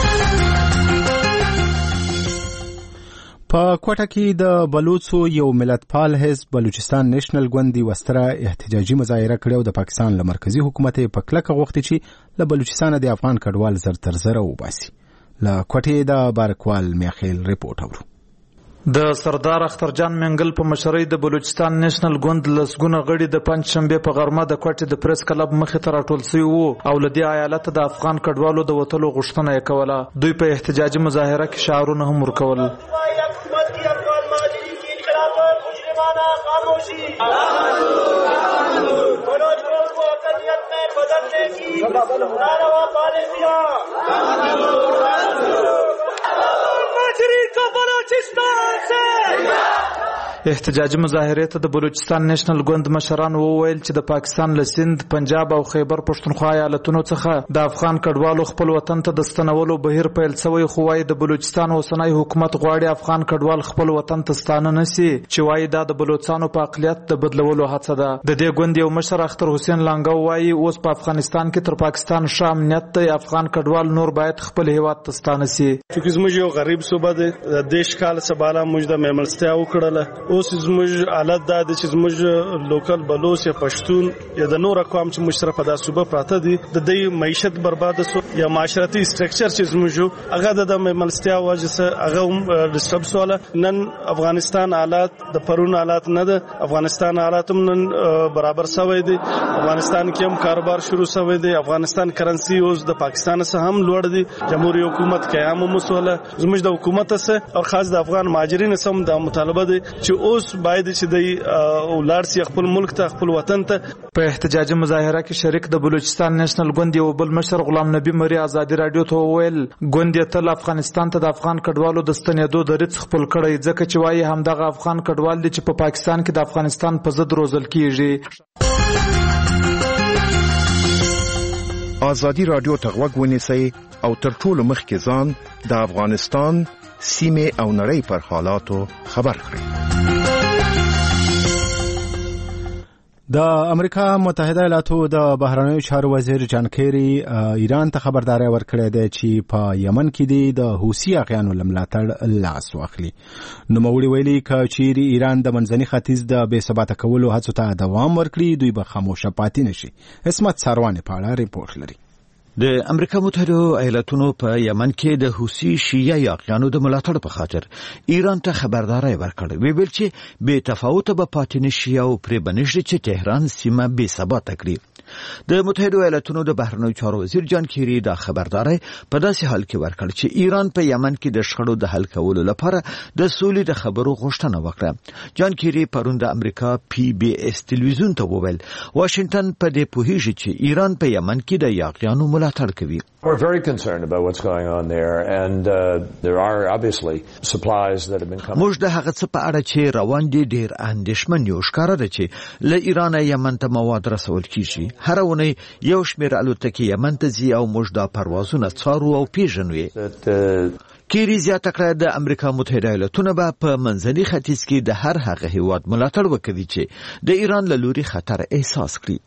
Speaker 1: په کوټه کې د بلوڅو یو ملتپال حزب بلوچستان نېشنل ګوند یوه ستره احتجاجي مظاهره کړې او د پاکستان له مرکزي حکومت یې په کلکه غوښتي چې له بلوچستانه د افغان کډوال زر تر زره وباسي. له کوټې د بارکوال میاخیل رپورټ اورو.
Speaker 18: د سردار اخترجان منګل په مشرۍ د بلوچستان نېشنل ګوند لسګونه غړي د پنجشنبې په غرمه د کوټې د پریس کلب مخې ته راټول شوي وو او له دې ایالته د افغان کډوالو د وتلو غوښتنه یې کوله. دوی په احتجاجي مظاهره کې شعارونه هم ورکول. احتجاجي مظاهرې ته د بلوچستان نېشنل ګوند مشران وویل چې د پاکستان له سند، پنجاب او خیبر پښتونخوا ایالتونو څخه د افغان کډوالو خپل وطن ته د ستنولو بهیر پیل شوی، خو وايي د بلوچستان اوسنی حکومت غواړي افغان کډوال خپل وطن ته ستانه نشي، چې وايي دا د بلوچستانو په اقلیت د بدلولو هڅه ده. د دې ګوند یو مشر اختر حسین لانګو وايي اوس په افغانستان کې تر پاکستان ښه امنیت دی، افغان کډوال نور باید خپل هیواد ته ستانه شي.
Speaker 19: چې زموږ یو غریب صوبه ده، د دیش کال څخه بالا موږ د میملستیا وکړله، اوس زموږ حالت دا د چې زموږ لوکل بلوچ یا پښتون یا د نور اقوام چې مشرف د صوبه پراته دي د دې معیشت برباد شو یا معاشرتي سټرکچر چې زموږ هغه د ملستیا واجسه هغه ډیسټرب سواله. نن افغانستان حالات د پرون حالات نه ده. افغانستان حالات هم نن برابر شوی دي. افغانستان کې هم کاروبار شروع شوی دی. افغانستان کرنسی اوس د پاکستان سره هم لوړ دی. جمهوریت حکومت قیام مسوله زموږ د حکومت سره او خاص د افغان مهاجرینو سم د مطالبه دي چې اوس باید چې د اولاد سي خپل ملک ته خپل وطن ته.
Speaker 18: په احتجاجي مظاهره کې شریک د بلوچستان نېشنل ګوند یو بل مشر غلام نبی مري ازادي رادیو ته وویل ګوند تل افغانستان ته د افغان کډوالو د ستنېدو د ریڅ خپل کړی ځکه چې وايي همدغه افغان کډوال دي چې په پاکستان کې د افغانستان په ضد روزل کیږي.
Speaker 10: ازادي رادیو ته غوږ ونیسئ او تر ټولو مخکې ځان د افغانستان سیمه او نړۍ پر حالاتو خبر کړئ.
Speaker 1: د امریکا متحده ایالاتو د بهرنیو چارو وزیر جان کیری ایران ته خبرداري ورکړې ده چې په یمن کې دی د حوثي اغیانو لملاتړ لاس واخلي. نو موري ویلي چې ایران د منځني ختیځ د بې ثباته کولو هڅو ته دوام ورکړي دوی به خاموشه پاتې نشي. اسمت ساروان په اړه ریپورت لري.
Speaker 10: د امریکا متحده ایالاتونو په یمن کې د حوثي شیعه یاغیانو د ملاتړ په خاطر ایران ته خبرداري ورکړه. وی ویل چې بې تفاوت به پاتې نشي او پرې بنشي چې تهران سیمه بې ثباته کړي. د متحده ایالاتونو د بهرنیو چارو وزیر جان کیری دا خبرداري په داسې حال کې ورکړ چې ایران په یمن کې د شخړو د حل کولو لپاره د سولې د خبرو غوښتنه وکړه. جان کیری پرون د امریکا پی بی اس ټلویزیون ته وویل واشنگټن په دې پوهیږي چې ایران په یمن کې د یاغیانو ملاتړ کوي.
Speaker 20: We're very concerned about what's going on there and uh, there are obviously supplies that have been coming.
Speaker 10: موږ د هغه څه په اړه چې روان دي ډیر اندېښمن یو ښکاره ده چې له ایران یمن ته مواد رسول کیږي. هر ونی یو شمېر الوتکې یمن ته ځي او موږ دا پروازونه څارو او پیژنو. کیری زیاته کړه د امریکا متحده ایالاتونو به په منځني ختیځ کې د هر هغه هیواد ملاتړ وکړي چې د ایران له لوري خطر احساس کړي.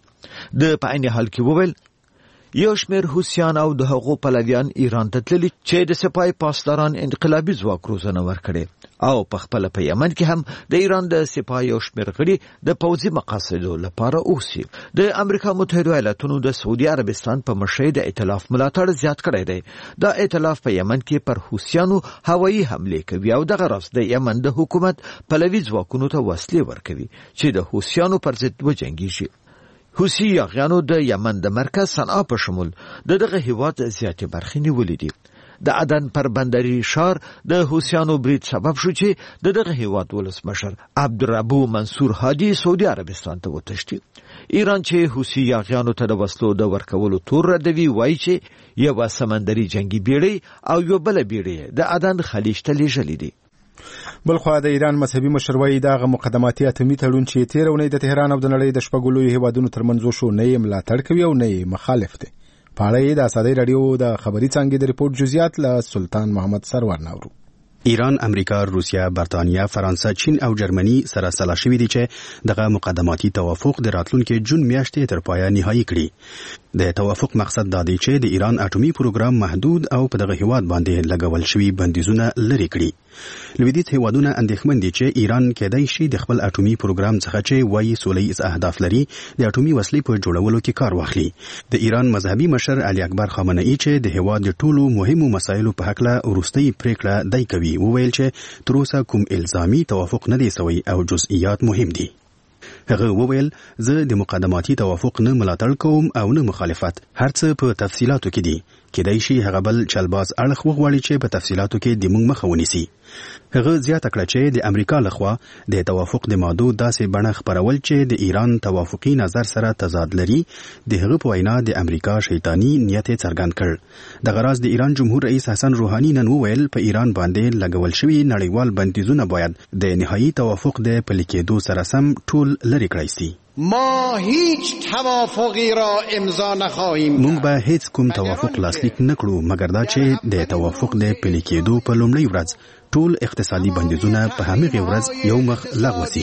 Speaker 10: د په عین حال کې وویل یو شمېر حوثیان او د هغو پلویان ایران ته تللي چې د سپای پاسداران انقلابي ځواک روزنه ورکړي او په خپل په یمن کې هم د ایران د سپای یو شمېر غړي د پوځي مقاصدو لپاره اوسي. د امریکا متحده ایالاتونو د سعودي عربستان په مشرۍ د ائتلاف ملاتړ زیات کړی دی. دا ائتلاف په یمن کې پر حوثیانو هوایي حمله کوي او دغه راز د یمن د حکومت پلوي ځواکونو ته وسلې ورکوي چې د حوثیانو پر ضد وجنګیږي. حوثي یاغیانو د یمن د مرکز صنعا په شمول د دغه هیواد زیاتې برخې نیولې دي. د عدن پر بندري شار د حوثیانو برید سبب شو چې د دغه هیواد ولسمشر عبدالربو منصور هادي سعودي عربستان ته وتښتي. ایران چې حوثي یاغیانو ته د وسلو د ورکولو تور ردوي وایي چې یو سمندري جنگي بیړۍ او یو بل بیړۍ د عدن خلیج ته لیږلې دي.
Speaker 1: بلخوا د ایران مذهبي مشروعي دغه مقدماتي اتمی تړون چې تیر ونې د تهران او د نړۍ د شپږ لوی هیوادونو ترمنځ شو نه یې ملاتړ کوي او نه یې مخالف دي. په اړه د ازادي رادیو د خبري څنګه د ریپورت جزئیات له سلطان محمد سرور نورو.
Speaker 21: ایران، امریکا، روسیا، برتانیا، فرانسه، چین او جرمني سره سلا شوي دي چې دغه مقدماتي توافق د راتلونکي جون میاشتې تر پایه نهایی کړي. د توافق مقصد دا دی چې د ایران اټومي پروګرام محدود او په دغه هیواد باندې لګول شوي بندیزونه لرې کړي. لویدیځ هیوادونه اندېښمن دي چې ایران کېدای شي د خپل اټومي پروګرام څخه چې وایي سولهییز اهداف لري د اټومي وسلې په جوړولو کې کار واخلي. د ایران مذهبي مشر علي اکبر خامنه‌ای چې د هیواد د ټولو مهمو مسایلو په حق له وروستۍ پریکړه دای کوي وویل چې تر اوسه کوم الزامي توافق نه دی سوی او جزئیات مهم دي. هغه وویل زه د مقدماتي توافق نه ملاتړ کوم او نه مخالفت، هر څه په تفصیلاتو کې دي. کېدای شي هغه بل چلباز اړخ وغواړي چې په تفصیلاتو کې د موږ مخه ونیسي. هغه زیاته کړه چې د امریکا لخوا د توافق د مادو داسې بڼه خپرول چې د ایران توافقي نظر سره تضاد لري د هغه په وینا د امریکا شیطانی نیت څرګند کړ. د غراض د ایران جمهور رئیس حسن روحاني نن وویل په ایران باندې لګول شوی نړیوال بندیزونه باید د نهایی توافق د پلي کېدو سره سم ټول لرې کړای شي.
Speaker 22: ما هیچ توافقی را امضا نخواهیم.
Speaker 21: مونږ به هیڅ کوم توافق لاسلیک نکړو مګر دا چې د توافق د پلي کېدو په لومړۍ ورځ ټول اقتصادي بندیزونه په همغه ورځ یو مخ لغوه شي.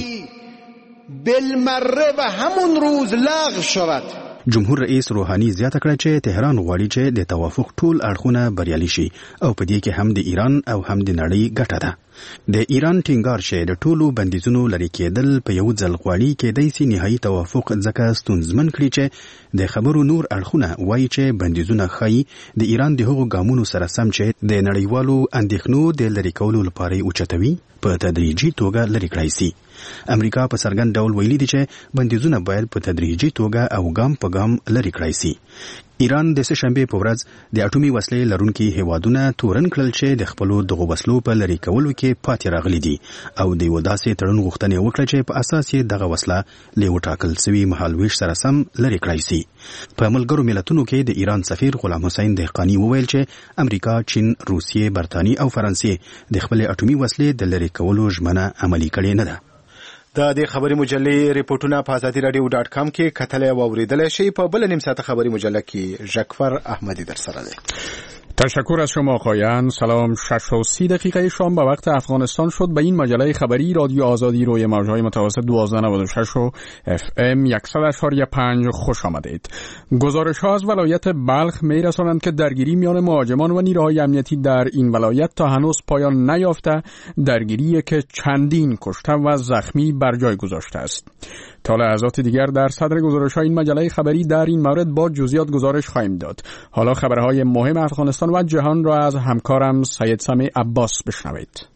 Speaker 22: بالمره و همون روز لغو شود.
Speaker 21: جمهور رئیس روحاني زیاته کړه چې تهران غواړي چې د توافق ټول اړخونه بریالي شي او په دې کې هم د ایران او هم د نړۍ ګټه ده. د ایران ټینګار شه د ټولو بندیزونو لري کېدل په یو ځل غواړي کېدای سي نهایي توافق ځکه ستونزمن کړي چې د خبرو نور اړخونه وایي چې بندیزونه ښایي د ایران د هغو ګامونو سره سم چې د نړیوالو اندېښنو د لرې کولو لپاره اوچتوي په تدریجي توګه لرې کړای سي. امریکا په څرګند ډول ویلي دي چې بندیزونه باید په تدریجي توګه او ګام په ګام لرې کړای سي. ایران د سه‌شنبه په ورځ د اټومي وسلې لرونکي هیوادونه تورن کړل چې د خپلو دغو وسلو په لرې کولو کې پاتې راغلي دي او د یو داسې تړون غوښتنې وکړه چې په اساس یې دغه وسله له وټاکل سوي مهالویش سره سم لرې کړای سي. په ملګرو ملتونو کې د ایران سفیر غلام حسین دهقانی وویل چې امریکا، چین، روسیې، برتانیې او فرانسې د خپل اټومي وسلې د لرې کولو ژمنه عملي کړې نه ده.
Speaker 1: د دې خبري مجلې ریپورتونه په ازادي رادیو ډاټ کام کې کتلای او اوریدلای شئ. په بل نیم ساعت خبري مجله کې ژکفر احمدی در سره دی.
Speaker 2: تشکر از شما آقایان. سلام. شش و سی دقیقه شام به وقت افغانستان شد. به این مجله خبری رادیو آزادی روی موجهای متوسط دوازده نود و شش و اف ام صد و پنج خوش آمدید. گزارش ها از ولایت بلخ می رسانند که درگیری میان مهاجمان و نیروهای امنیتی در این ولایت تا هنوز پایان نیافته، درگیری که چندین کشته و زخمی بر جای گذاشته است. تا لحظات دیگر در صدر گزارش‌های این مجله خبری در این مورد با جزئیات گزارش خواهیم داد. حالا خبرهای مهم افغانستان و جهان را از همکارم سید سمی عباس بشنوید.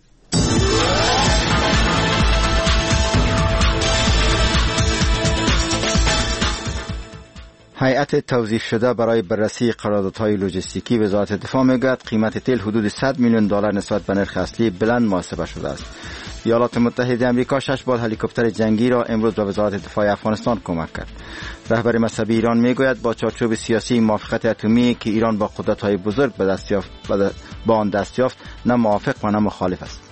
Speaker 6: هیئت توظیف شده برای بررسی قراردادهای لوجستیکی وزارت دفاع میگوید قیمت تیل حدود صد میلیون دلار نسبت به نرخ اصلی بلند محاسبه شده است. ایالات متحده آمریکا شش بال هلیکوپتر جنگی را امروز به وزارت دفاع افغانستان کمک کرد. رهبر مذهبی ایران میگوید با چارچوب سیاسی موافقت اتمی که ایران با قدرت‌های بزرگ به دست یافت با آن دست یافت نه موافق و نه مخالف است.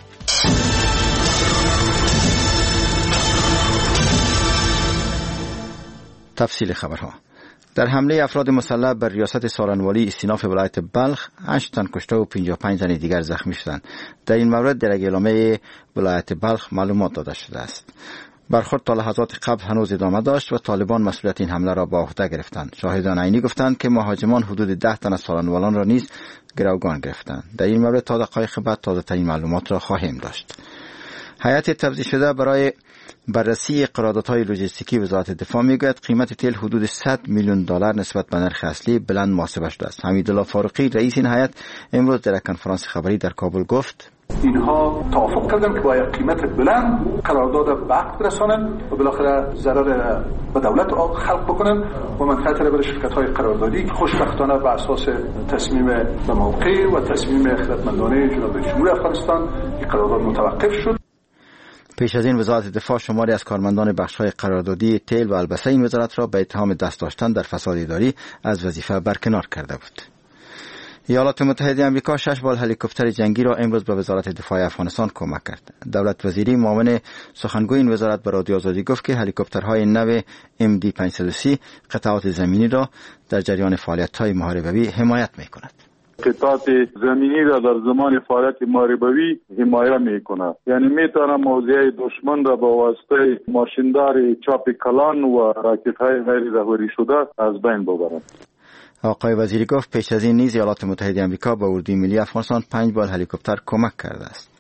Speaker 6: تفصیل خبرها. در حمله افراد مسلح بر ریاست سالنوالی استیناف ولایت بلخ هشت تن کشته و پنجاه و پنج تن دیگر زخمی شدند. در این مورد در اعلامیه ولایت بلخ معلومات داده شده است. برخورد تا لحظات قبل هنوز ادامه داشت و طالبان مسئولیت این حمله را به عهده گرفتند. شاهدان عینی گفتند که مهاجمان حدود ده تن از سالنوالان را نیز گروگان گرفتند. در این مورد تا دقایق بعد تازه ترین معلومات را خواهیم داشت. هیئت توزیع شده برای بررسی قراردادهای لوجستیکی وزارت دفاع میگوید قیمت تیل حدود صد میلیون دلار نسبت به نرخ اصلی بلند محاسبه شده است. حمیدالله فاروقی رئیس این هیئت امروز در کنفرانس خبری در کابل گفت
Speaker 23: اینها توافق کردند که باید قیمت بلند قرارداد به عقد برسانند و بالاخره ضرر به دولت خلق بکنند و منفعت را برای شرکت‌های قراردادی. خوشبختانه بر اساس تصمیم به موقع و تصمیم خردمندانه جناب جمهوری افغانستان این قرارداد متوقف شد.
Speaker 6: پیش از این وزارت دفاع شماری از کارمندان بخش‌های قراردادی تیل و البسه این وزارت را به اتهام دست داشتن در فساد اداری از وظیفه برکنار کرده بود. ایالات متحده آمریکا شش بال هلیکوپتر جنگی را امروز به وزارت دفاع افغانستان کمک کرد. دولت وزیری معاون سخنگوی این وزارت به رادیو آزادی گفت که هلیکوپترهای نو ام دی پانصد و سی قطعات زمینی را در جریان فعالیت‌های محاربه‌ای حمایت می‌کند.
Speaker 3: قطعات زمینی را در زمان فعالیت محاربه‌ای حمایت می‌کند. یعنی می‌تواند موضع دشمن را با واسطه ماشیندار چاپ کلان و راکت‌های غیر رهبری شده از بین ببرد.
Speaker 6: آقای وزیری گفت پیش از این نیز ایالات متحده آمریکا به اردوی ملی افغانستان پنج بال هلیکوپتر کمک کرده است.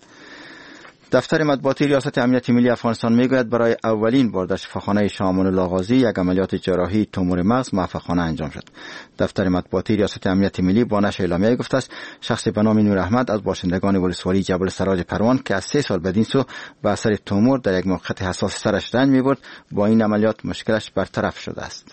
Speaker 6: دفتر مطبوعاتی ریاست امنیت ملی افغانستان میگوید برای اولین بار در شفاخانه شاه امان الله غازی یک عملیات جراحی تومور مغز موفقانه انجام شد. دفتر مطبوعاتی ریاست امنیت ملی با نشر اعلامیه گفته است شخص به نام نور احمد از باشندگان ولسوالی جبل سراج پروان که از سه سال بدین سو به اثر تومور در یک موقعیت حساس سرش رنج میبرد با این عملیات مشکلش برطرف شده است.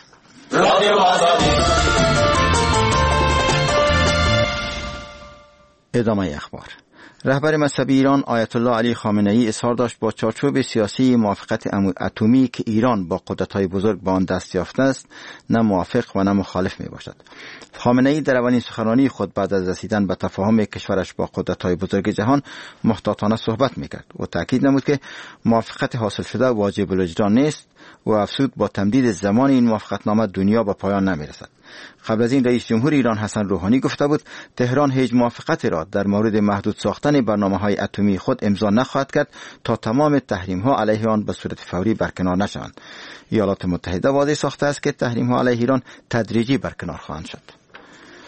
Speaker 6: ادامه اخبار. رهبر مذهبی ایران آیت الله علی خامنه ای اظهار داشت با چارچوب سیاسی موافقت اتمی که ایران با قدرت‌های بزرگ به آن دست یافته است نه موافق و نه مخالف می باشد. خامنه ای در اولین سخنرانی خود بعد از رسیدن به تفاهم کشورش با قدرت‌های بزرگ جهان محتاطانه صحبت می‌کرد و تاکید نمود که موافقت حاصل شده واجب الاجرا نیست و افزود با تمدید زمان این موافقتنامه دنیا به پایان نمی‌رسد. قبل از این رئیس جمهور ایران حسن روحانی گفته بود تهران هیچ موافقتی را در مورد محدود ساختن برنامه‌های اتمی خود امضا نخواهد کرد تا تمام تحریم‌ها علیه آن به صورت فوری برکنار نشوند. ایالات متحده واضح ساخته است که تحریم‌ها علیه ایران تدریجی برکنار خواهند شد.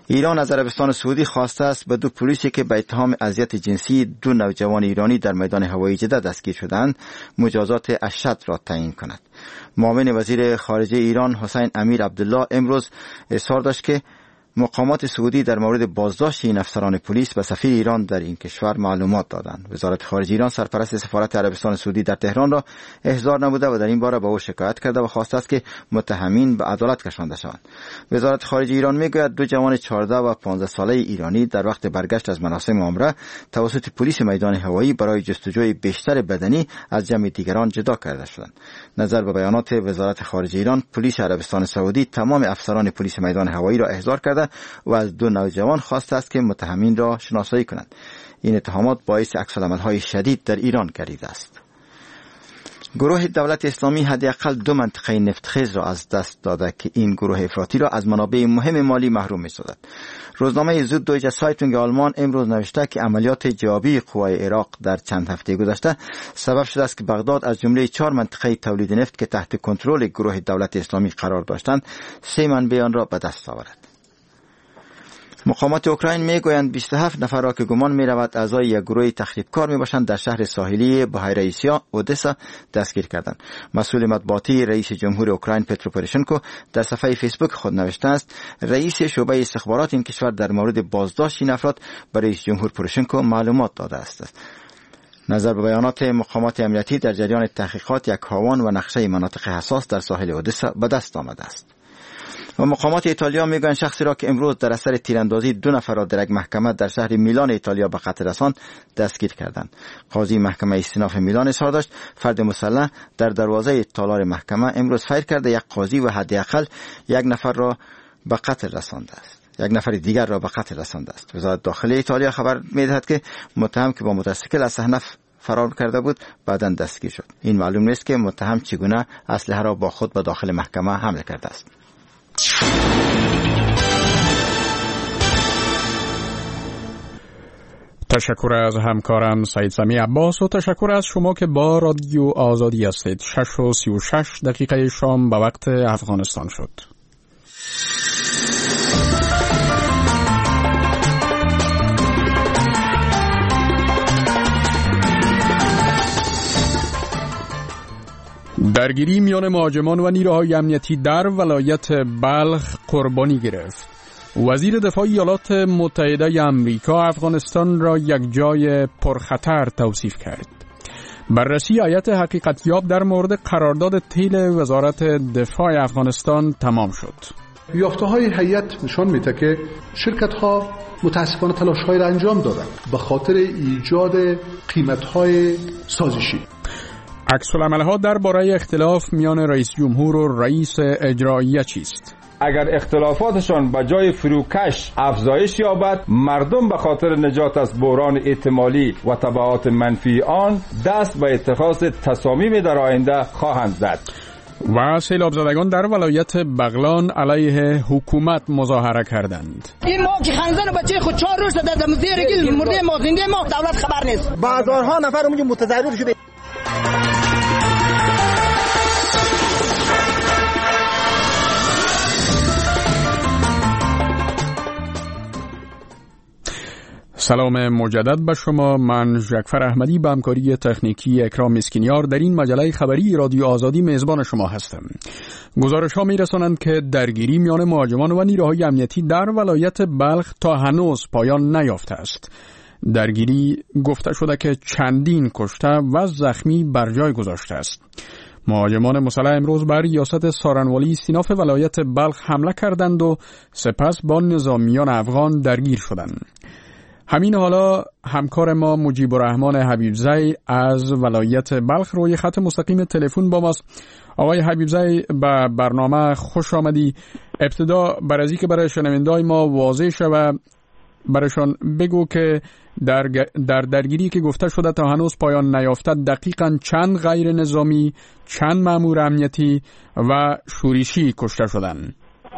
Speaker 6: ایران از عربستان سعودی خواسته است به دو پلیسی که به اتهام اذیت جنسی دو نوجوان ایرانی در میدان هوایی جده دستگیر شدند مجازات اشد را تعیین کند. معاون وزیر خارجه ایران حسین امیر عبدالله امروز اظهار داشت که مقامات سعودی در مورد بازداشت این افسران پلیس به سفیر ایران در این کشور معلومات دادند. وزارت خارجه ایران سرپرست سفارت عربستان سعودی در تهران را احضار نموده و در این باره به او شکایت کرده و خواسته است که متهمین به عدالت کشانده شوند. وزارت خارجه ایران میگوید دو جوان چهارده و پانزده ساله ایرانی در وقت برگشت از مراسم عمره توسط پلیس میدان هوایی برای جستجوی بیشتر بدنی از جمع دیگران جدا کرده شدند. نظر به بیانات وزارت خارجه ایران، پلیس عربستان سعودی تمام افسران پلیس میدان هوایی را احضار کرده و از دو نوجوان خواسته است که متهمین را شناسایی کنند. این اتهامات باعث عکس‌العمل‌های شدید در ایران گردیده است. گروه دولت اسلامی حداقل دو منطقه نفتخیز را از دست داده که این گروه افراطی را از منابع مهم مالی محروم می‌سازد. روزنامه زوددویچه سایتونگ آلمان امروز نوشته که عملیات جوابی قوای عراق در چند هفته گذشته سبب شده است که بغداد از جمله چهار منطقه تولید نفت که تحت کنترل گروه دولت اسلامی قرار داشتند سه منبع آن را به دست آورد. مقامات اوکراین میگویند بیست و هفت نفر را که گمان می‌رود اعضای یک گروه تخریبکار میباشند در شهر ساحلی بحیره ایسیا اودسا دستگیر کردند. مسئول مطبوعاتی رئیس جمهور اوکراین پترو پوروشنکو در صفحه فیسبوک خود نوشته است رئیس شعبه استخبارات این کشور در مورد بازداشت این افراد به رئیس جمهور پوروشنکو معلومات داده است. نظر به بیانات مقامات امنیتی در جریان تحقیقات یک هاوان و نقشه مناطق حساس در ساحل اودسا به دست آمده است. و مقامات ایتالیا میگویند شخصی را که امروز در اثر تیراندازی دو نفر را در یک محکمه در شهر میلان ایتالیا به قتل رساند دستگیر کردند. قاضی محکمه استیناف میلان اظهار داشت فرد مسلح در دروازه تالار محکمه امروز فیر کرده یک قاضی و حداقل یک نفر را به قتل رسانده است. یک نفر دیگر را به قتل رسانده است. وزارت داخلی ایتالیا خبر میدهد که متهم که با موتورسیکل از صحنه فرار کرده بود بعداً دستگیر شد. این معلوم نیست که متهم چگونه اسلحه را با خود به داخل محکمه حمل کرده است.
Speaker 2: تشکر از همکارم سعید سمی عباس و تشکر از شما که با رادیو آزادی هستید. شش و سی و شش دقیقه شام به وقت افغانستان شد. درگیری میان مهاجمان و نیروهای امنیتی در ولایت بلخ قربانی گرفت. وزیر دفاع ایالات متحده آمریکا افغانستان را یک جای پرخطر توصیف کرد. بررسی هیئت حقیقتیاب در مورد قرارداد تیل وزارت دفاع افغانستان تمام شد.
Speaker 17: یافته‌های هیئت نشان میده که شرکت‌ها متاسفانه تلاش‌های را انجام دادند به خاطر ایجاد قیمت‌های سازشی.
Speaker 2: عکس‌العمل‌ها درباره اختلاف میان رئیس جمهور و رئیس اجراییه چیست؟
Speaker 4: اگر اختلافاتشان به جای فروکش افزایش یابد، مردم به خاطر نجات از بحران احتمالی و تبعات منفی آن دست به اتخاذ تصامیم در آینده خواهند زد.
Speaker 2: و سیلاب زدگان در ولایت بغلان علیه حکومت مظاهره کردند.
Speaker 5: این ما که خنزن بچه خود چهار روز در زیر گل مرده ما زنده ما دولت خبر نیست.
Speaker 8: بازارها نفر اونجا متضرر شده.
Speaker 2: سلام مجدد به شما. من جعفر احمدی به همکاری تکنیکی اکرام مسکینیار در این مجله خبری رادیو آزادی میزبان شما هستم. گزارش ها می رسانند که درگیری میان مهاجمان و نیروهای امنیتی در ولایت بلخ تا هنوز پایان نیافته است. درگیری گفته شده که چندین کشته و زخمی بر جای گذاشته است. مهاجمان مسلح امروز بر ریاست سارنوالی استیناف ولایت بلخ حمله کردند و سپس با نظامیان افغان درگیر شدند. همین حالا همکار ما مجیب الرحمن حبیبزی از ولایت بلخ روی خط مستقیم تلفن با ماست. آقای حبیبزی به برنامه خوش آمدی. ابتدا بر از اینکه برای شنونده‌های ما واضح شود برایشان بگو که در در درگیری که گفته شده تا هنوز پایان نیافته دقیقاً چند غیر نظامی، چند مأمور امنیتی و شورشی کشته شدند.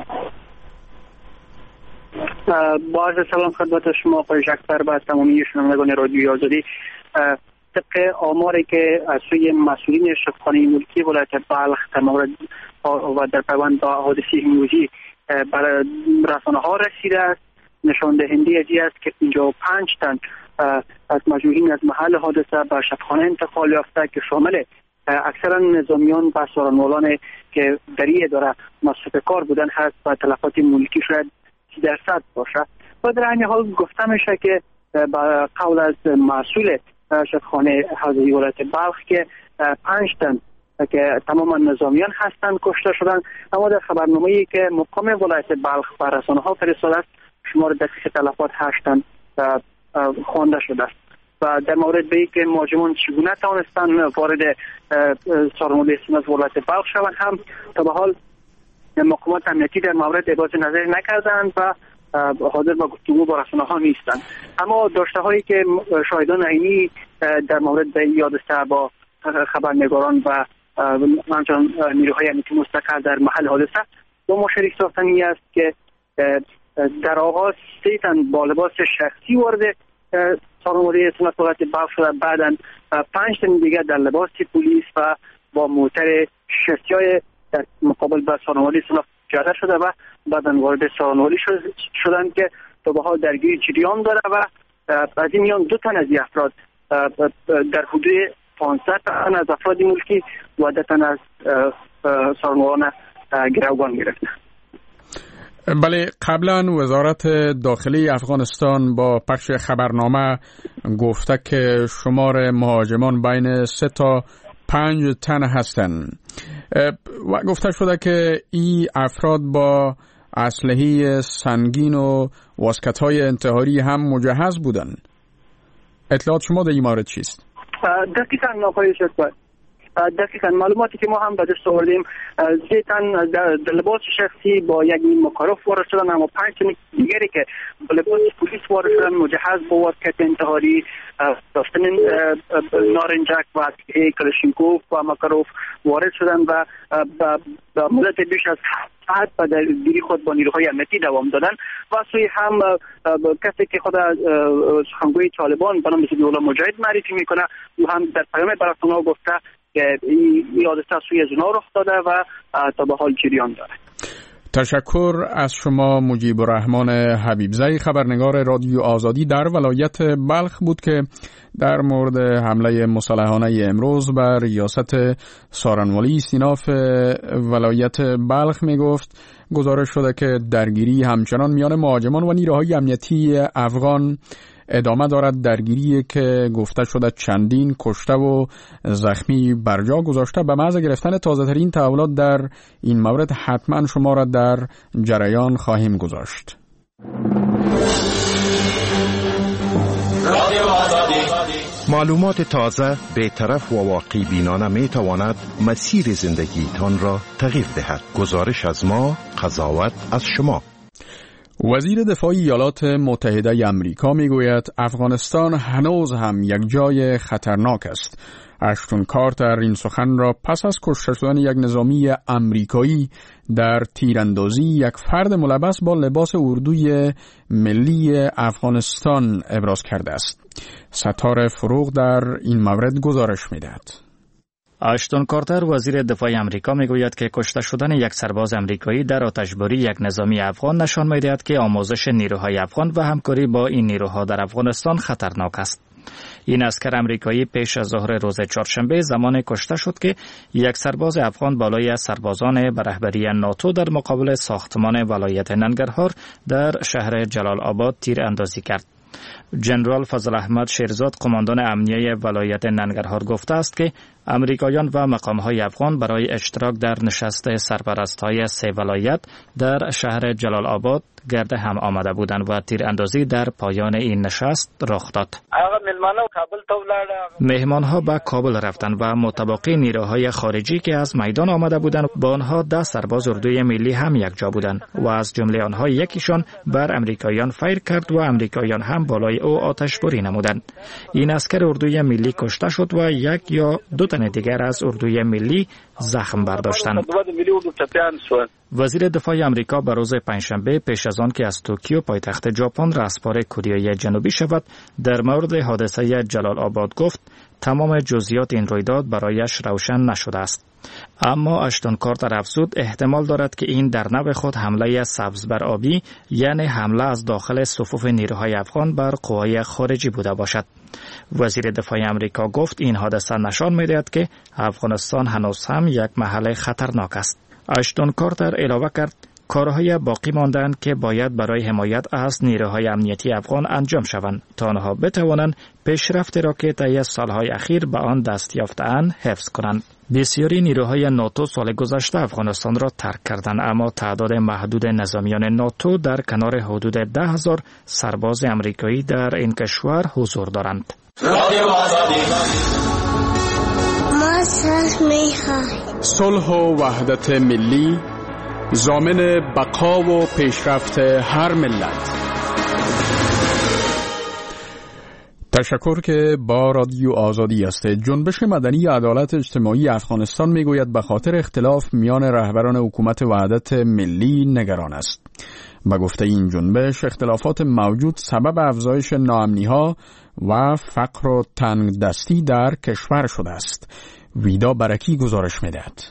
Speaker 24: با عرض سلام خدمت شما آقای جعفر و تمامی شنوندگان رادیوی آزادی. طبق آماری که از سوی مسئولین اشرافخانه ملکی ولایت بلخ و در پیوند با حادثه هیموجی بر رسانه ها رسیده است، نشان دهنده ازی است که پنجاه و پنج تن از مجروحین از محل حادثه به شفاخانه انتقال یافته که شامل اکثرا نظامیان و سارنوالان که در این اداره مصرف کار بودن هست و تلفات ملکی شاید سی درصد باشه. و در این حال گفته میشه که با قول از مسئول شفاخانه حوزه ولایت بلخ که پنج تن که تمام نظامیان هستند کشته شدن، اما در خبرنامه‌ای که مقام ولایت بلخ و رسانه‌ها فرستاده است شمار دقیق تلفات هشت تن خوانده شده است. و در مورد به اینکه مهاجمان چگونه توانستند وارد سارنولی سینا ولایت بلخ شوند هم تا به حال مقامات امنیتی در مورد ابراز نظر نکردند و حاضر با گفتگو با رسانه‌ها نیستند. اما داشته هایی که شاهدان عینی در مورد به یادسته با خبرنگاران و همچنان نیروهای امنیتی مستقل در محل حادثه با ما شریک ساختن این است که در آغاز سه تن با لباس شخصی وارد سارنولی سینا ولایت بلخ شده، بعداً پنج تن دیگر در لباس پلیس و با موتر شخصی در مقابل به سارنولی سینا جاده شده و بعداً وارد سارنولی شدند که تا به حال درگیری جریان داره و از این میان دو تن از این افراد در حدود پانصد تن از افراد ملکی و ده تن از سارنوالان گروگان گرفته.
Speaker 2: بله، قبلا وزارت داخلی افغانستان با پخش خبرنامه گفته که شمار مهاجمان بین سه تا پنج تن هستند و گفته شده که این افراد با اسلحه سنگین و واسکت‌های انتحاری هم مجهز بودند. اطلاعات شما در این مورد چیست؟
Speaker 24: دقیقاً آقای شکر، دقیقاً معلوماتی که ما هم به دست آوردیم سه تن در لباس شخصی با یک مکارف وارد شدن، اما پنج تن دیگری که با لباس پلیس وارد شدن مجهز با واسکت انتحاری، داشتن نارنجک و کلاشینکوف و مکارف وارد شدن و به مدت بیش از ساعت به درگیری خود با نیروهای امنیتی دوام دادن. و سوی هم کسی که خود سخنگوی طالبان به نام صدیق الله مجاهد معرفی میکنه او هم در پیام برسانه‌ها گفته که این حادثه سوی زنا رخ داده و تا به حال جریان داره.
Speaker 2: تشکر از شما مجیب الرحمن حبیبزی، خبرنگار رادیو آزادی در ولایت بلخ بود که در مورد حمله مسلحانه امروز بر ریاست سارنوالی استیناف ولایت بلخ می گفت. گزارش شده که درگیری همچنان میان مهاجمان و نیروهای امنیتی افغان ادامه دارد، درگیری که گفته شده چندین کشته و زخمی برجا گذاشته. به محض گرفتن تازه ترین تحولات در این مورد حتما شما را در جریان خواهیم گذاشت.
Speaker 7: معلومات تازه، بی‌طرف و واقعی بینانه می تواند مسیر زندگیتان را تغییر دهد. گزارش از ما، قضاوت از شما.
Speaker 2: وزیر دفاع ایالات متحده آمریکا میگوید افغانستان هنوز هم یک جای خطرناک است. اشتون کارتر این سخن را پس از کشته شدن یک نظامی آمریکایی در تیراندازی یک فرد ملبس با لباس اردوی ملی افغانستان ابراز کرده است. ستاره فروغ در این مورد گزارش می‌دهد.
Speaker 11: اشتون کارتر وزیر دفاع آمریکا میگوید که کشته شدن یک سرباز آمریکایی در آتشباری یک نظامی افغان نشان می‌دهد که آموزش نیروهای افغان و همکاری با این نیروها در افغانستان خطرناک است. این عسکر آمریکایی پیش از ظهر روز چهارشنبه زمان کشته شد که یک سرباز افغان بالای سربازان به رهبری ناتو در مقابل ساختمان ولایت ننگرهار در شهر جلال آباد تیر اندازی کرد. جنرال فضل احمد شیرزاد قماندان امنیه ولایت ننگرهار گفته است که امریکایان و مقامهای افغان برای اشتراک در نشست سرپرستهای سه ولایت در شهر جلال آباد گرد هم آمده بودند و تیر اندازی در پایان این نشست رخ داد. مهمانها به کابل رفتند و متباقی نیروهای خارجی که از میدان آمده بودند با آنها ده سرباز اردوی ملی هم یک جا بودند و از جمله آنها یکیشان بر امریکایان فایر کرد و امریکایان هم بالای او آتشباری نمودند. این عسکر اردوی ملی کشته شد و یک یا دو تن دیگر از اردوی ملی زخم برداشتند. وزیر دفاع آمریکا به روز پنجشنبه پیش از آن که از توکیو پایتخت ژاپن رسپار کره جنوبی شود در مورد حادثه جلال آباد گفت تمام جزئیات این رویداد برایش روشن نشده است. اما اشتون کارتر افزود احتمال دارد که این در نوع خود حمله سبز بر آبی، یعنی حمله از داخل صفوف نیروهای افغان بر قوای خارجی بوده باشد. وزیر دفاع امریکا گفت این حادثه نشان می‌دهد که افغانستان هنوز هم یک محل خطرناک است. اشتون کارتر علاوه کرد کارهای باقی ماندند که باید برای حمایت از نیروهای امنیتی افغان انجام شوند تا آنها بتوانند پیشرفت را که طی سالهای اخیر به آن دست یافته‌اند حفظ کنند. بسیاری نیروهای ناتو سال گذشته افغانستان را ترک کردند، اما تعداد محدود نظامیان ناتو در کنار حدود ده هزار سرباز امریکایی در این کشور حضور دارند.
Speaker 2: صلح و وحدت ملی ضامن بقا و پیشرفت هر ملت. تشکر که با رادیو آزادی است. جنبش مدنی عدالت اجتماعی افغانستان میگوید به خاطر اختلاف میان رهبران حکومت وحدت ملی نگران است. به گفته این جنبش اختلافات موجود سبب افزایش ناامنی‌ها و فقر و تنگ دستی در کشور شده است. ویدا برکی گزارش می‌دهد.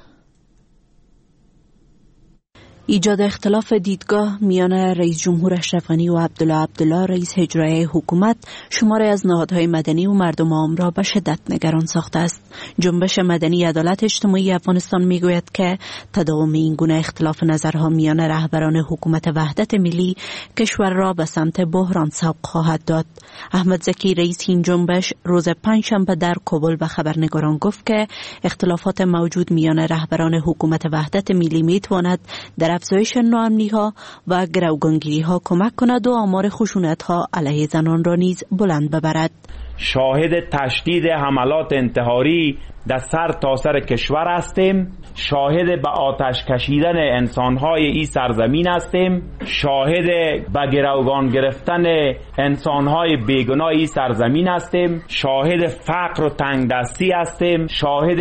Speaker 12: ایجاد اختلاف دیدگاه میان رئیس جمهور اشرف غنی و عبدالله عبدالله رئیس اجرایی حکومت شماری از نهادهای مدنی و مردم عام را به شدت نگران ساخته است. جنبش مدنی عدالت اجتماعی افغانستان میگوید که تداوم این گونه اختلاف نظرها میان رهبران حکومت وحدت ملی کشور را به سمت بحران سوق خواهد داد. احمد زکی رئیس این جنبش روز پنجشنبه در کابل به خبرنگاران گفت که اختلافات موجود میان رهبران حکومت وحدت ملی میتواند در افزایش ناامنی‌ها و گروگانگیری‌ها کمک کند و آمار خشونت‌ها علیه زنان را نیز بلند ببرد.
Speaker 13: شاهد تشدید حملات انتحاری در سر تا سر کشور هستیم، شاهد به آتش کشیدن انسان‌های این سرزمین هستیم، شاهد به گروگان گرفتن انسان‌های بیگناه این سرزمین هستیم، شاهد فقر و تنگدستی هستیم، شاهد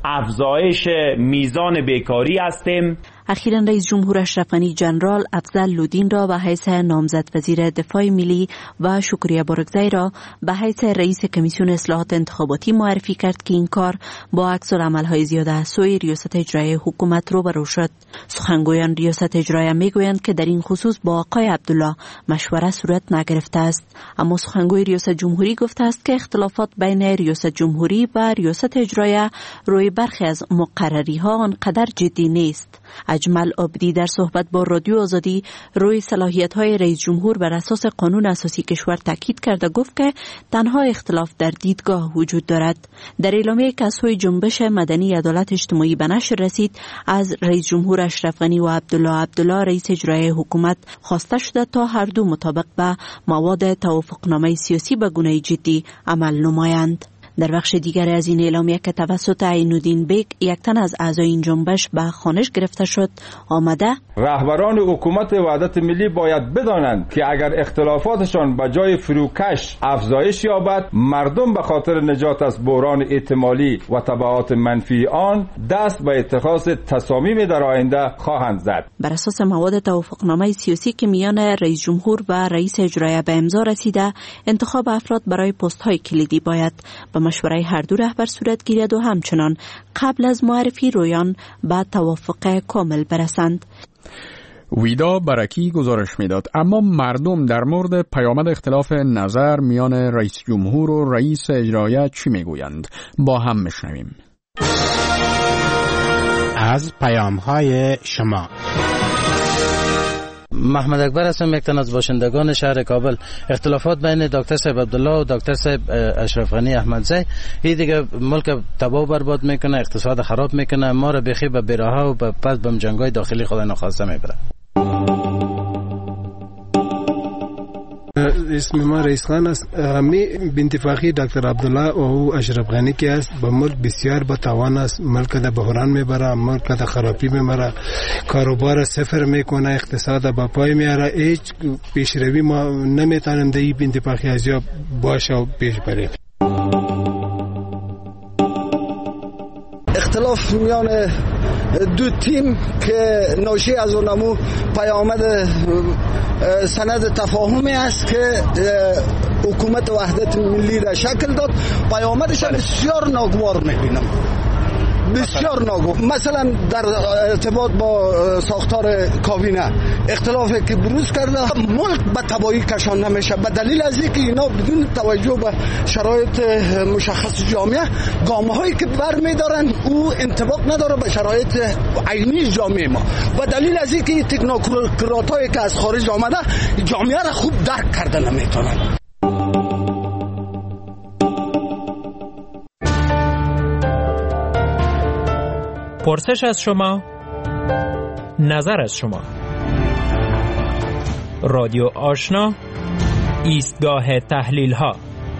Speaker 13: افزایش میزان بیکاری هستیم.
Speaker 12: اخیراً رئیس جمهور اشرف غنی جنرال افضل لودین را به حیث نامزد وزیر دفاع ملی و شکریه بارکزی را به حیث رئیس کمیسیون اصلاحات انتخاباتی معرفی کرد که این کار با عکس‌العمل‌های زیاده از سوی ریاست اجرایی حکومت روبرو شد. سخنگویان ریاست اجرایی میگویند که در این خصوص با آقای عبدالله مشوره صورت نگرفته است، اما سخنگوی ریاست جمهوری گفته است که اختلافات بین ریاست جمهوری و ریاست اجرایی روی برخی از مقرری‌ها آنقدر جدی نیست. اجمل عابدی در صحبت با رادیو آزادی روی صلاحیت‌های رئیس جمهور بر اساس قانون اساسی کشور تاکید کرده گفت که تنها اختلاف در دیدگاه وجود دارد. در اعلامیه‌ای که از سوی جنبش مدنی عدالت اجتماعی به نشر رسید، از رئیس جمهور اشرف غنی و عبدالله عبدالله رئیس اجرایی حکومت خواسته شده تا هر دو مطابق به مواد توافقنامه سیاسی به گونه جدی عمل نمایند. در بخش دیگر از این اعلامیه که توسط عین‌الدین بیگ یک تن از اعضای این جنبش به خوانش گرفته شد آمده:
Speaker 4: رهبران حکومت وحدت ملی باید بدانند که اگر اختلافاتشان به جای فروکش افزایش یابد، مردم به خاطر نجات از بحران احتمالی و تبعات منفی آن دست به اتخاذ تصامیم در آینده خواهند زد.
Speaker 12: بر اساس مواد توافقنامه سیاسی که میان رئیس جمهور و رئیس اجرایی به امضا رسیده، انتخاب افراد برای پست‌های کلیدی باید به مشوره هر دو رهبر صورت گیرد و همچنان قبل از معرفی رویان به توافق کامل برسند.
Speaker 2: ویدا برکی گزارش میداد. اما مردم در مورد پیامد اختلاف نظر میان رئیس جمهور و رئیس اجرایی چی میگویند؟ با هم میشنویم.
Speaker 14: از پیام‌های شما.
Speaker 15: محمد اکبر هستم، یک تن از باشندگان شهر کابل. اختلافات بین دکتر صاحب عبدالله و دکتر صاحب اشرف غنی احمدزی این دیگه ملک تباه برباد میکنه، اقتصاد خراب میکنه، ما را بخی به بیراها و به پس به جنگای داخلی خدا نخواسته میبره.
Speaker 25: اسم ما رئیس خان است. می بینتفاقی دکتر عبدالله و اشرف غنی که است به ملک بسیار با توان است، ملک در بحران میبره، ملک در خرابی میبره، کاروبار صفر میکنه، اقتصاد با پای میاره. هیچ پیشروی ما نمیتونیم در این بینتفاقی از جا باشه و پیش بریم.
Speaker 26: اختلاف میان دو تیم که ناشی از اونمو پیامد سند تفاهمی است که حکومت وحدت ملی را شکل داد. پیامدش بسیار ناگوار میبینم، بسیار ناگوار. مثلا در ارتباط با ساختار کابینه اختلافی که بروز کرده، ملک به تباهی کشانده میشه به دلیل از اینکه اینا بدون توجه به شرایط مشخص جامعه گام‌هایی که برمی‌دارن او انطباق نداره به شرایط عینی جامعه ما. به دلیل از اینکه تکنوکراتایی که از خارج آمده جامعه را خوب درک کرده نمیتونن.
Speaker 9: پرسش از شما، نظر از شما. رادیو آشنا، ایستگاه تحلیل ها.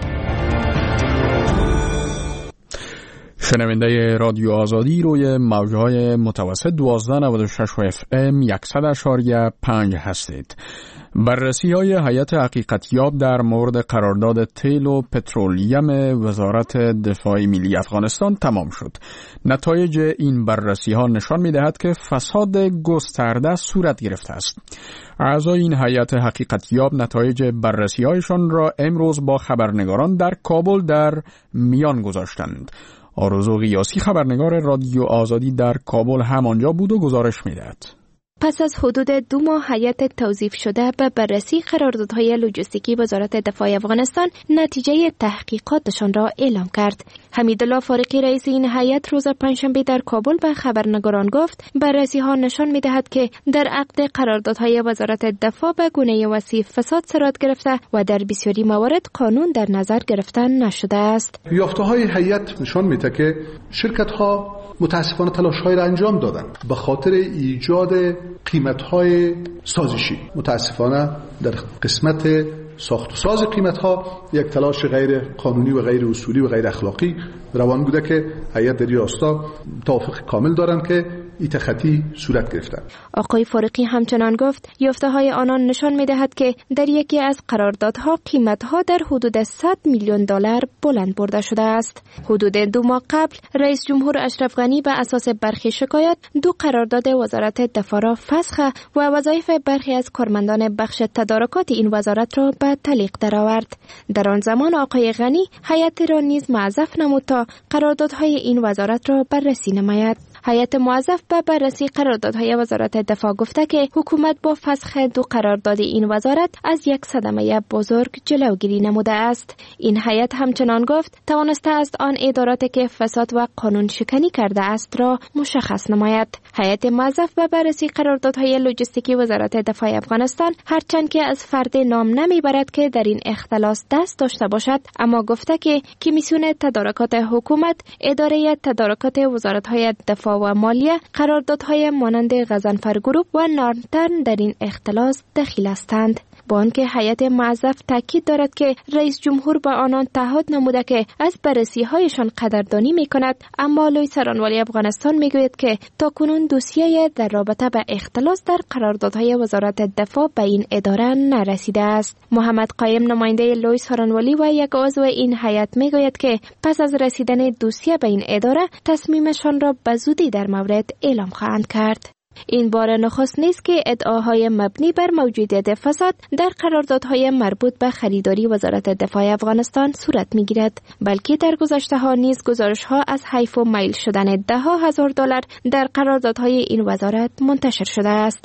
Speaker 2: شنونده رادیو آزادی روی موجهای متوسط دوازده نود و شش اف ام صد اشاریه پنج هستید. بررسی های هیئت حقیقتیاب در مورد قرارداد تیل و پترولیم وزارت دفاع ملی افغانستان تمام شد. نتایج این بررسی ها نشان می دهد که فساد گسترده صورت گرفته است. اعضای این هیئت حقیقتیاب نتایج بررسی هایشان را امروز با خبرنگاران در کابل در میان گذاشتند. آرزو قیاسی خبرنگار رادیو آزادی در کابل همانجا بود و گزارش می دهد.
Speaker 10: پس از حدود دو ماه هیئت توظیف شده به بررسی قراردادهای لوجستیکی وزارت دفاع افغانستان نتیجه تحقیقاتشان را اعلام کرد. حمیدالله فارقی رئیس این هیئت روز پنجشنبه در کابل به خبرنگاران گفت بررسی ها نشان می دهد که در عقد قراردادهای وزارت دفاع به گونه وسیع فساد صورت گرفته و در بسیاری موارد قانون در نظر گرفته نشده است.
Speaker 17: یافته های هیئت نشان می دهد که شرکت ها متاسفانه تلاش‌هایی را انجام دادن به خاطر ایجاد قیمت‌های سازشی. متاسفانه در قسمت ساخت و ساز قیمت‌ها یک تلاش غیر قانونی و غیر اصولی و غیر اخلاقی روان بوده که هیئت در راستا توافق کامل دارند که این تخطی صورت گرفته.
Speaker 10: آقای فارقی همچنان گفت یافته‌های آنان نشان می‌دهد که در یکی از قراردادها قیمت‌ها در حدود صد میلیون دلار بلند برده شده است. حدود دو ماه قبل رئیس جمهور اشرف غنی به اساس برخی شکایات دو قرارداد وزارت دفاع را فسخ و وظایف برخی از کارمندان بخش تدارکات این وزارت را به تعلیق درآورد. در آن زمان آقای غنی هیئت را نیز موظف نمود تا قراردادهای این وزارت را بررسی نماید. هیئت موظف به بررسی قراردادهای وزارت دفاع گفته که حکومت با فسخ دو قرارداد این وزارت از یک صدمه بزرگ جلوگیری نموده است. این هیئت همچنان گفت توانسته است آن اداراتی که فساد و قانون شکنی کرده است را مشخص نماید. هیئت موظف به بررسی قراردادهای لوجستیکی وزارت دفاع افغانستان هرچند که از فرد نام نمیبرد که در این اختلاس دست داشته باشد، اما گفته که کمیسیون تدارکات حکومت، اداره تدارکات وزارت‌های دفاع و مالیه، قراردادهای مانند غضنفر گروپ و نارنترن در این اختلاس دخیل هستند. با آنکه هیئت موظف تاکید دارد که رئیس جمهور به آنان تعهد نموده که از بررسی هایشان قدردانی می کند، اما لوی سرانوالی افغانستان می گوید که تاکنون دوسیه در رابطه به اختلاس در قراردادهای وزارت دفاع به این اداره نرسیده است. محمد قایم نماینده لوی سرانوالی و یک عضو این هیئت می گوید که پس از رسیدن دوسیه به این اداره تصمیمشان را به زودی در مورد اعلام خواهند کرد. این بار نخست نیست که ادعاهای مبنی بر موجودیت فساد در قراردادهای مربوط به خریداری وزارت دفاع افغانستان صورت می‌گیرد، بلکه در گذشته‌ها نیز گزارش‌ها از حیف و میل شدن ده ها هزار دلار در قراردادهای این وزارت منتشر شده است.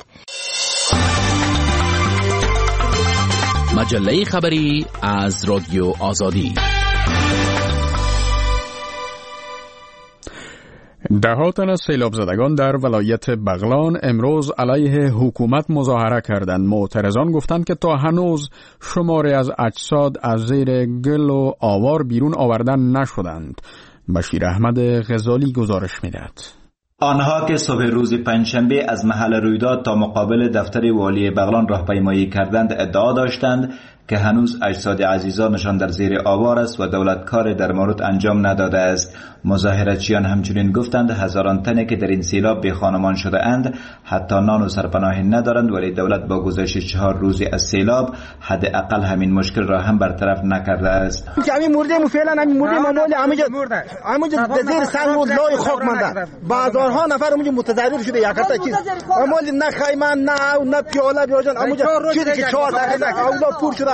Speaker 16: مجله خبری از رادیو آزادی.
Speaker 2: ده تن از سیلاب زدگان در ولایت بغلان امروز علیه حکومت مظاهره کردند. معترضان گفتند که تا هنوز شماری از اجساد از زیر گل و آوار بیرون آورده نشدند. بشیر احمد غزالی گزارش می‌دهد.
Speaker 18: آنها که صبح روز پنجشنبه از محل رویداد تا مقابل دفتر والی بغلان راهپیمایی کردند ادعا داشتند که هنوز اجساد عزیزانشان در زیر آوار است و دولت کار در مورد انجام نداده است. مظاهراتچیان همچنین گفتند هزاران تنی که در این سیلاب بی خانمان شده اند حتی نان و سرپناهی ندارند، ولی دولت با گذشت چهار روزی از سیلاب حداقل همین مشکل را هم برطرف نکرده است.
Speaker 8: همین مرده مو فعلا همین مرده مامول همینجا همینجا در زیر سنگ و لای خاک مانده. بازارها نفر اونجا متضرر شده یا کتا چیز مامول نه خیمه نه نه پیاله بیاجان همونجا چیزی که چهار دقیقه اولا پور شده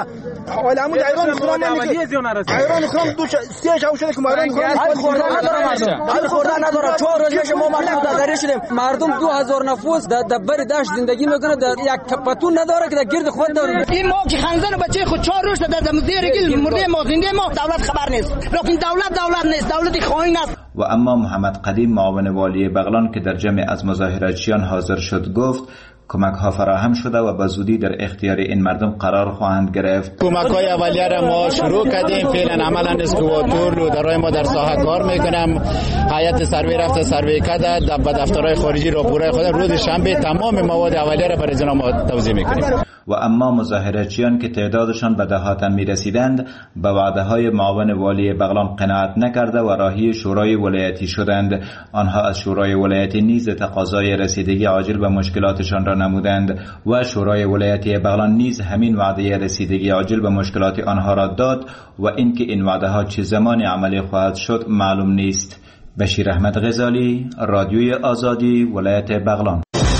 Speaker 8: ولی همون ایران خودم میگه ایران خودم دو سه شو شده که ایران خودم
Speaker 1: خوردن نداره مردم خوردن نداره چهار روز میشه ما مردم دادری شدیم مردم دو هزار نفوس در دبر دشت زندگی میکنه در یک کپتون نداره که در گرد خود داره
Speaker 5: این ما که خنزن بچه خود چهار روز در زیر گل مرده ما زنده ما دولت خبر نیست لکن دولت دولت نیست دولت خائن است.
Speaker 18: و اما محمد قدیم معاون والی بغلان که در جمع از مظاهراتچیان حاضر شد گفت کمک ها فراهم شده و به زودی در اختیار این مردم قرار خواهند گرفت.
Speaker 19: کمک های اولیه را ما شروع کردیم، فعلا عملا اسکواتور رو درای ما در ساحه کار میکنم. هیئت سروی رفته سروی کرده به دفترهای خارجی را پورای خود روز شنبه تمام مواد اولیه را برای جناب ما توزیع میکنیم.
Speaker 18: و اما مظاهراتچیان که تعدادشان به دهات می رسیدند به وعده های معاون والی بغلان قناعت نکرده و راهی شورای ولایتی شدند. آنها از شورای ولایتی نیز تقاضای رسیدگی عاجل به مشکلاتشان را نمودند و شورای ولایتی بغلان نیز همین وعده رسیدگی عاجل به مشکلات آنها را داد و اینکه این وعده ها چه زمانی عملی خواهد شد معلوم نیست. بشیر احمد غزالی، رادیوی آزادی، ولایت بغلان.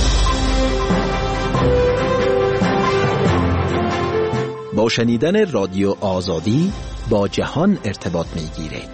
Speaker 16: با شنیدن رادیو آزادی با جهان ارتباط می گیرید.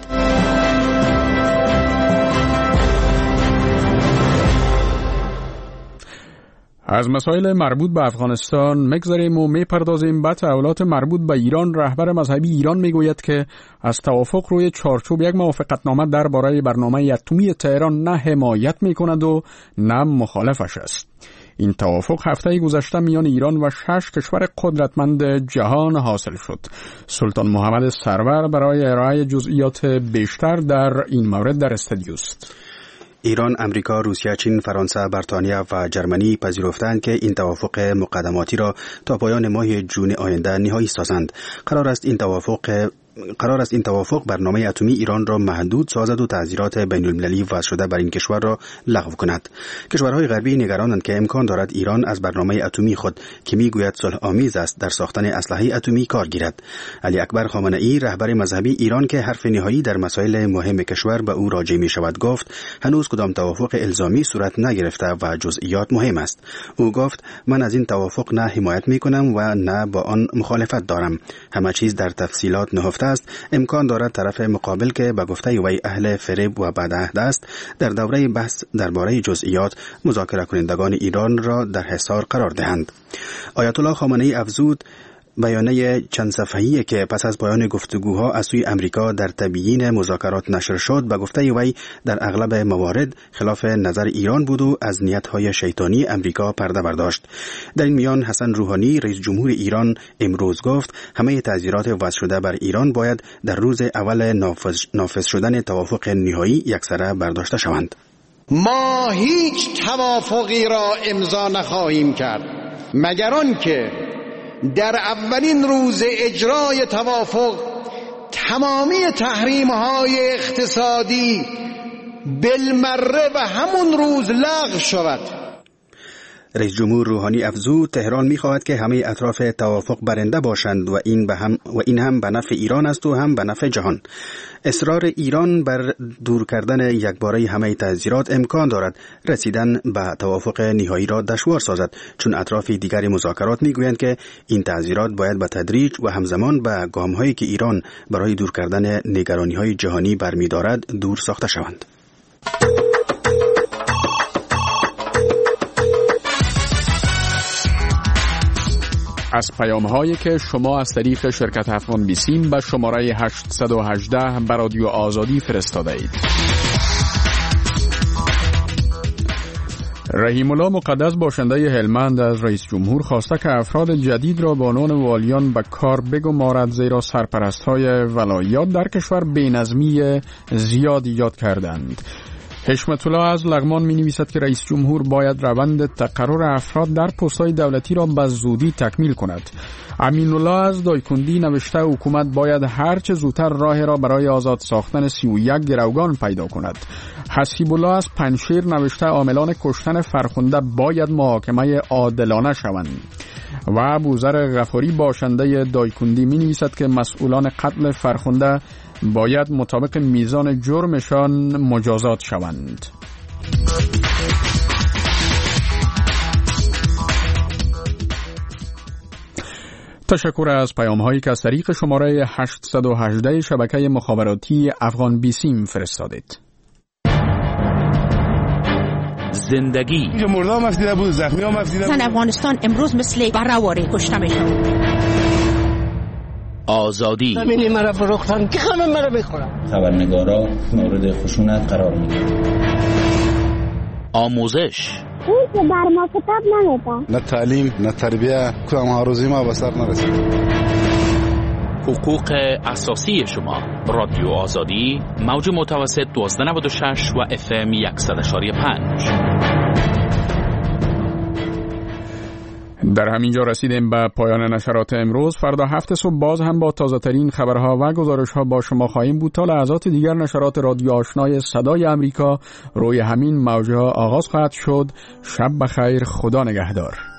Speaker 2: از مسائل مربوط به افغانستان مگذاریم و میپردازیم به تحولات مربوط به ایران. رهبر مذهبی ایران میگوید که از توافق روی چارچوب یک موافقتنامه درباره برنامه اتمی تهران نه حمایت میکند و نه مخالفش است. این توافق هفته گذشته میان ایران و شش کشور قدرتمند جهان حاصل شد. سلطان محمد سرور برای ارائه جزئیات بیشتر در این مورد در استودیو است.
Speaker 20: ایران، امریکا، روسیه، چین، فرانسه، بریتانیا و جرمنی پذیرفتند که این توافق مقدماتی را تا پایان ماه جون آینده نهایی سازند. قرار است این توافق قرار است این توافق برنامه اتمی ایران را محدود سازد و تعزیرات بین المللی وضع شده بر این کشور را لغو کند. کشورهای غربی نگرانند که امکان دارد ایران از برنامه اتمی خود که میگوید صلح آمیز است در ساختن اسلحه اتمی کار گیرد. علی اکبر خامنه‌ای، رهبر مذهبی ایران که حرف نهایی در مسائل مهم کشور به او راجع می شود، گفت هنوز کدام توافق الزامی صورت نگرفته و جزئیات مهم است. او گفت من از این توافق نه حمایت می کنم و نه با آن مخالفت دارم. همه چیز در تفصیلات نهفته است. امکان دارد طرف مقابل که به گفته وی اهل فریب و بدعهد است در دوره بحث درباره جزئیات مذاکره کنندگان ایران را در حصار قرار دهند. آیت الله خامنه‌ای افزود بیانیه چند صفحه‌ای که پس از پایان گفتگوها از سوی امریکا در تبیین مذاکرات نشر شد به گفته وی در اغلب موارد خلاف نظر ایران بود و از نیت‌های شیطانی امریکا پرده برداشت. در این میان حسن روحانی رئیس جمهور ایران امروز گفت همه تعزیرات وضع شده بر ایران باید در روز اول نافذ, نافذ شدن توافق نهایی یکسره برداشته شوند.
Speaker 21: ما هیچ توافقی را امضا نخواهیم کرد مگر آنکه در اولین روز اجرای توافق تمامی تحریم‌های اقتصادی بالمره و همون روز لغو شود.
Speaker 20: رئیس جمهور روحانی افزود تهران می‌خواهد که همه اطراف توافق برنده باشند و این به هم و این هم به نفع ایران است و هم به نفع جهان. اصرار ایران بر دور کردن یکباره همه تعزیرات امکان دارد رسیدن به توافق نهایی را دشوار سازد، چون اطراف دیگر مذاکرات میگویند که این تعزیرات باید به تدریج و همزمان به گام‌هایی که ایران برای دور کردن نگرانی‌های جهانی برمی‌دارد دور ساخته شوند.
Speaker 2: از پیام هایی که شما از طریق شرکت افغان بیسیم به شماره هشت یک هشت به رادیو آزادی فرستاده اید. رحیم الله مقدس باشنده هلمند از رئیس جمهور خواسته که افراد جدید را به عنوان والیان به کار بگمارد، زیرا سرپرست‌های ولایات در کشور بی‌نظمی زیاد ایجاد کردند. حشمت الله از لغمان می نویسد که رئیس جمهور باید روند تقرر افراد در پست‌های دولتی را به زودی تکمیل کند. امین الله از دایکندی نوشته حکومت باید هر چه زودتر راه را برای آزاد ساختن سی و یک گروگان پیدا کند. حسیب الله از پنشیر نوشته عاملان کشتن فرخنده باید محاکمه عادلانه شوند. و ابوذر غفاری باشنده دایکندی می نویسد که مسئولان قتل فرخنده باید مطابق میزان جرمشان مجازات شوند. تشکر از پیام هایی که از طریق شماره هشتصد و هجده شبکه مخابراتی افغان بیسیم فرستادید.
Speaker 3: زندگی
Speaker 6: اینجا مردا هم افزیده بود، زخمی هم افزیده بود.
Speaker 7: زن افغانستان امروز مثل برهواری کشته میشن.
Speaker 3: آزادی
Speaker 6: زمینی مرا فروختن که همه مرا بخورن.
Speaker 3: خبرنگارا مورد خشونت قرار میگیرن. آموزش
Speaker 22: اون که بر ما کتاب نمیده.
Speaker 6: نه تعلیم نه تربیه، کدام ها روزی ما به سر نرسید.
Speaker 3: حقوق اساسی شما. رادیو آزادی موج متوسط دوازده نود و شش و اف ام صد و پنج.
Speaker 2: در همینجا رسیدیم به پایان نشرات امروز. فردا هفت صبح باز هم با تازه ترین خبرها و گزارش‌ها با شما خواهیم بود. تا لحظات دیگر نشرات رادیو آشنای صدای امریکا روی همین موج‌ها آغاز خواهد شد. شب بخیر، خدا نگهدار.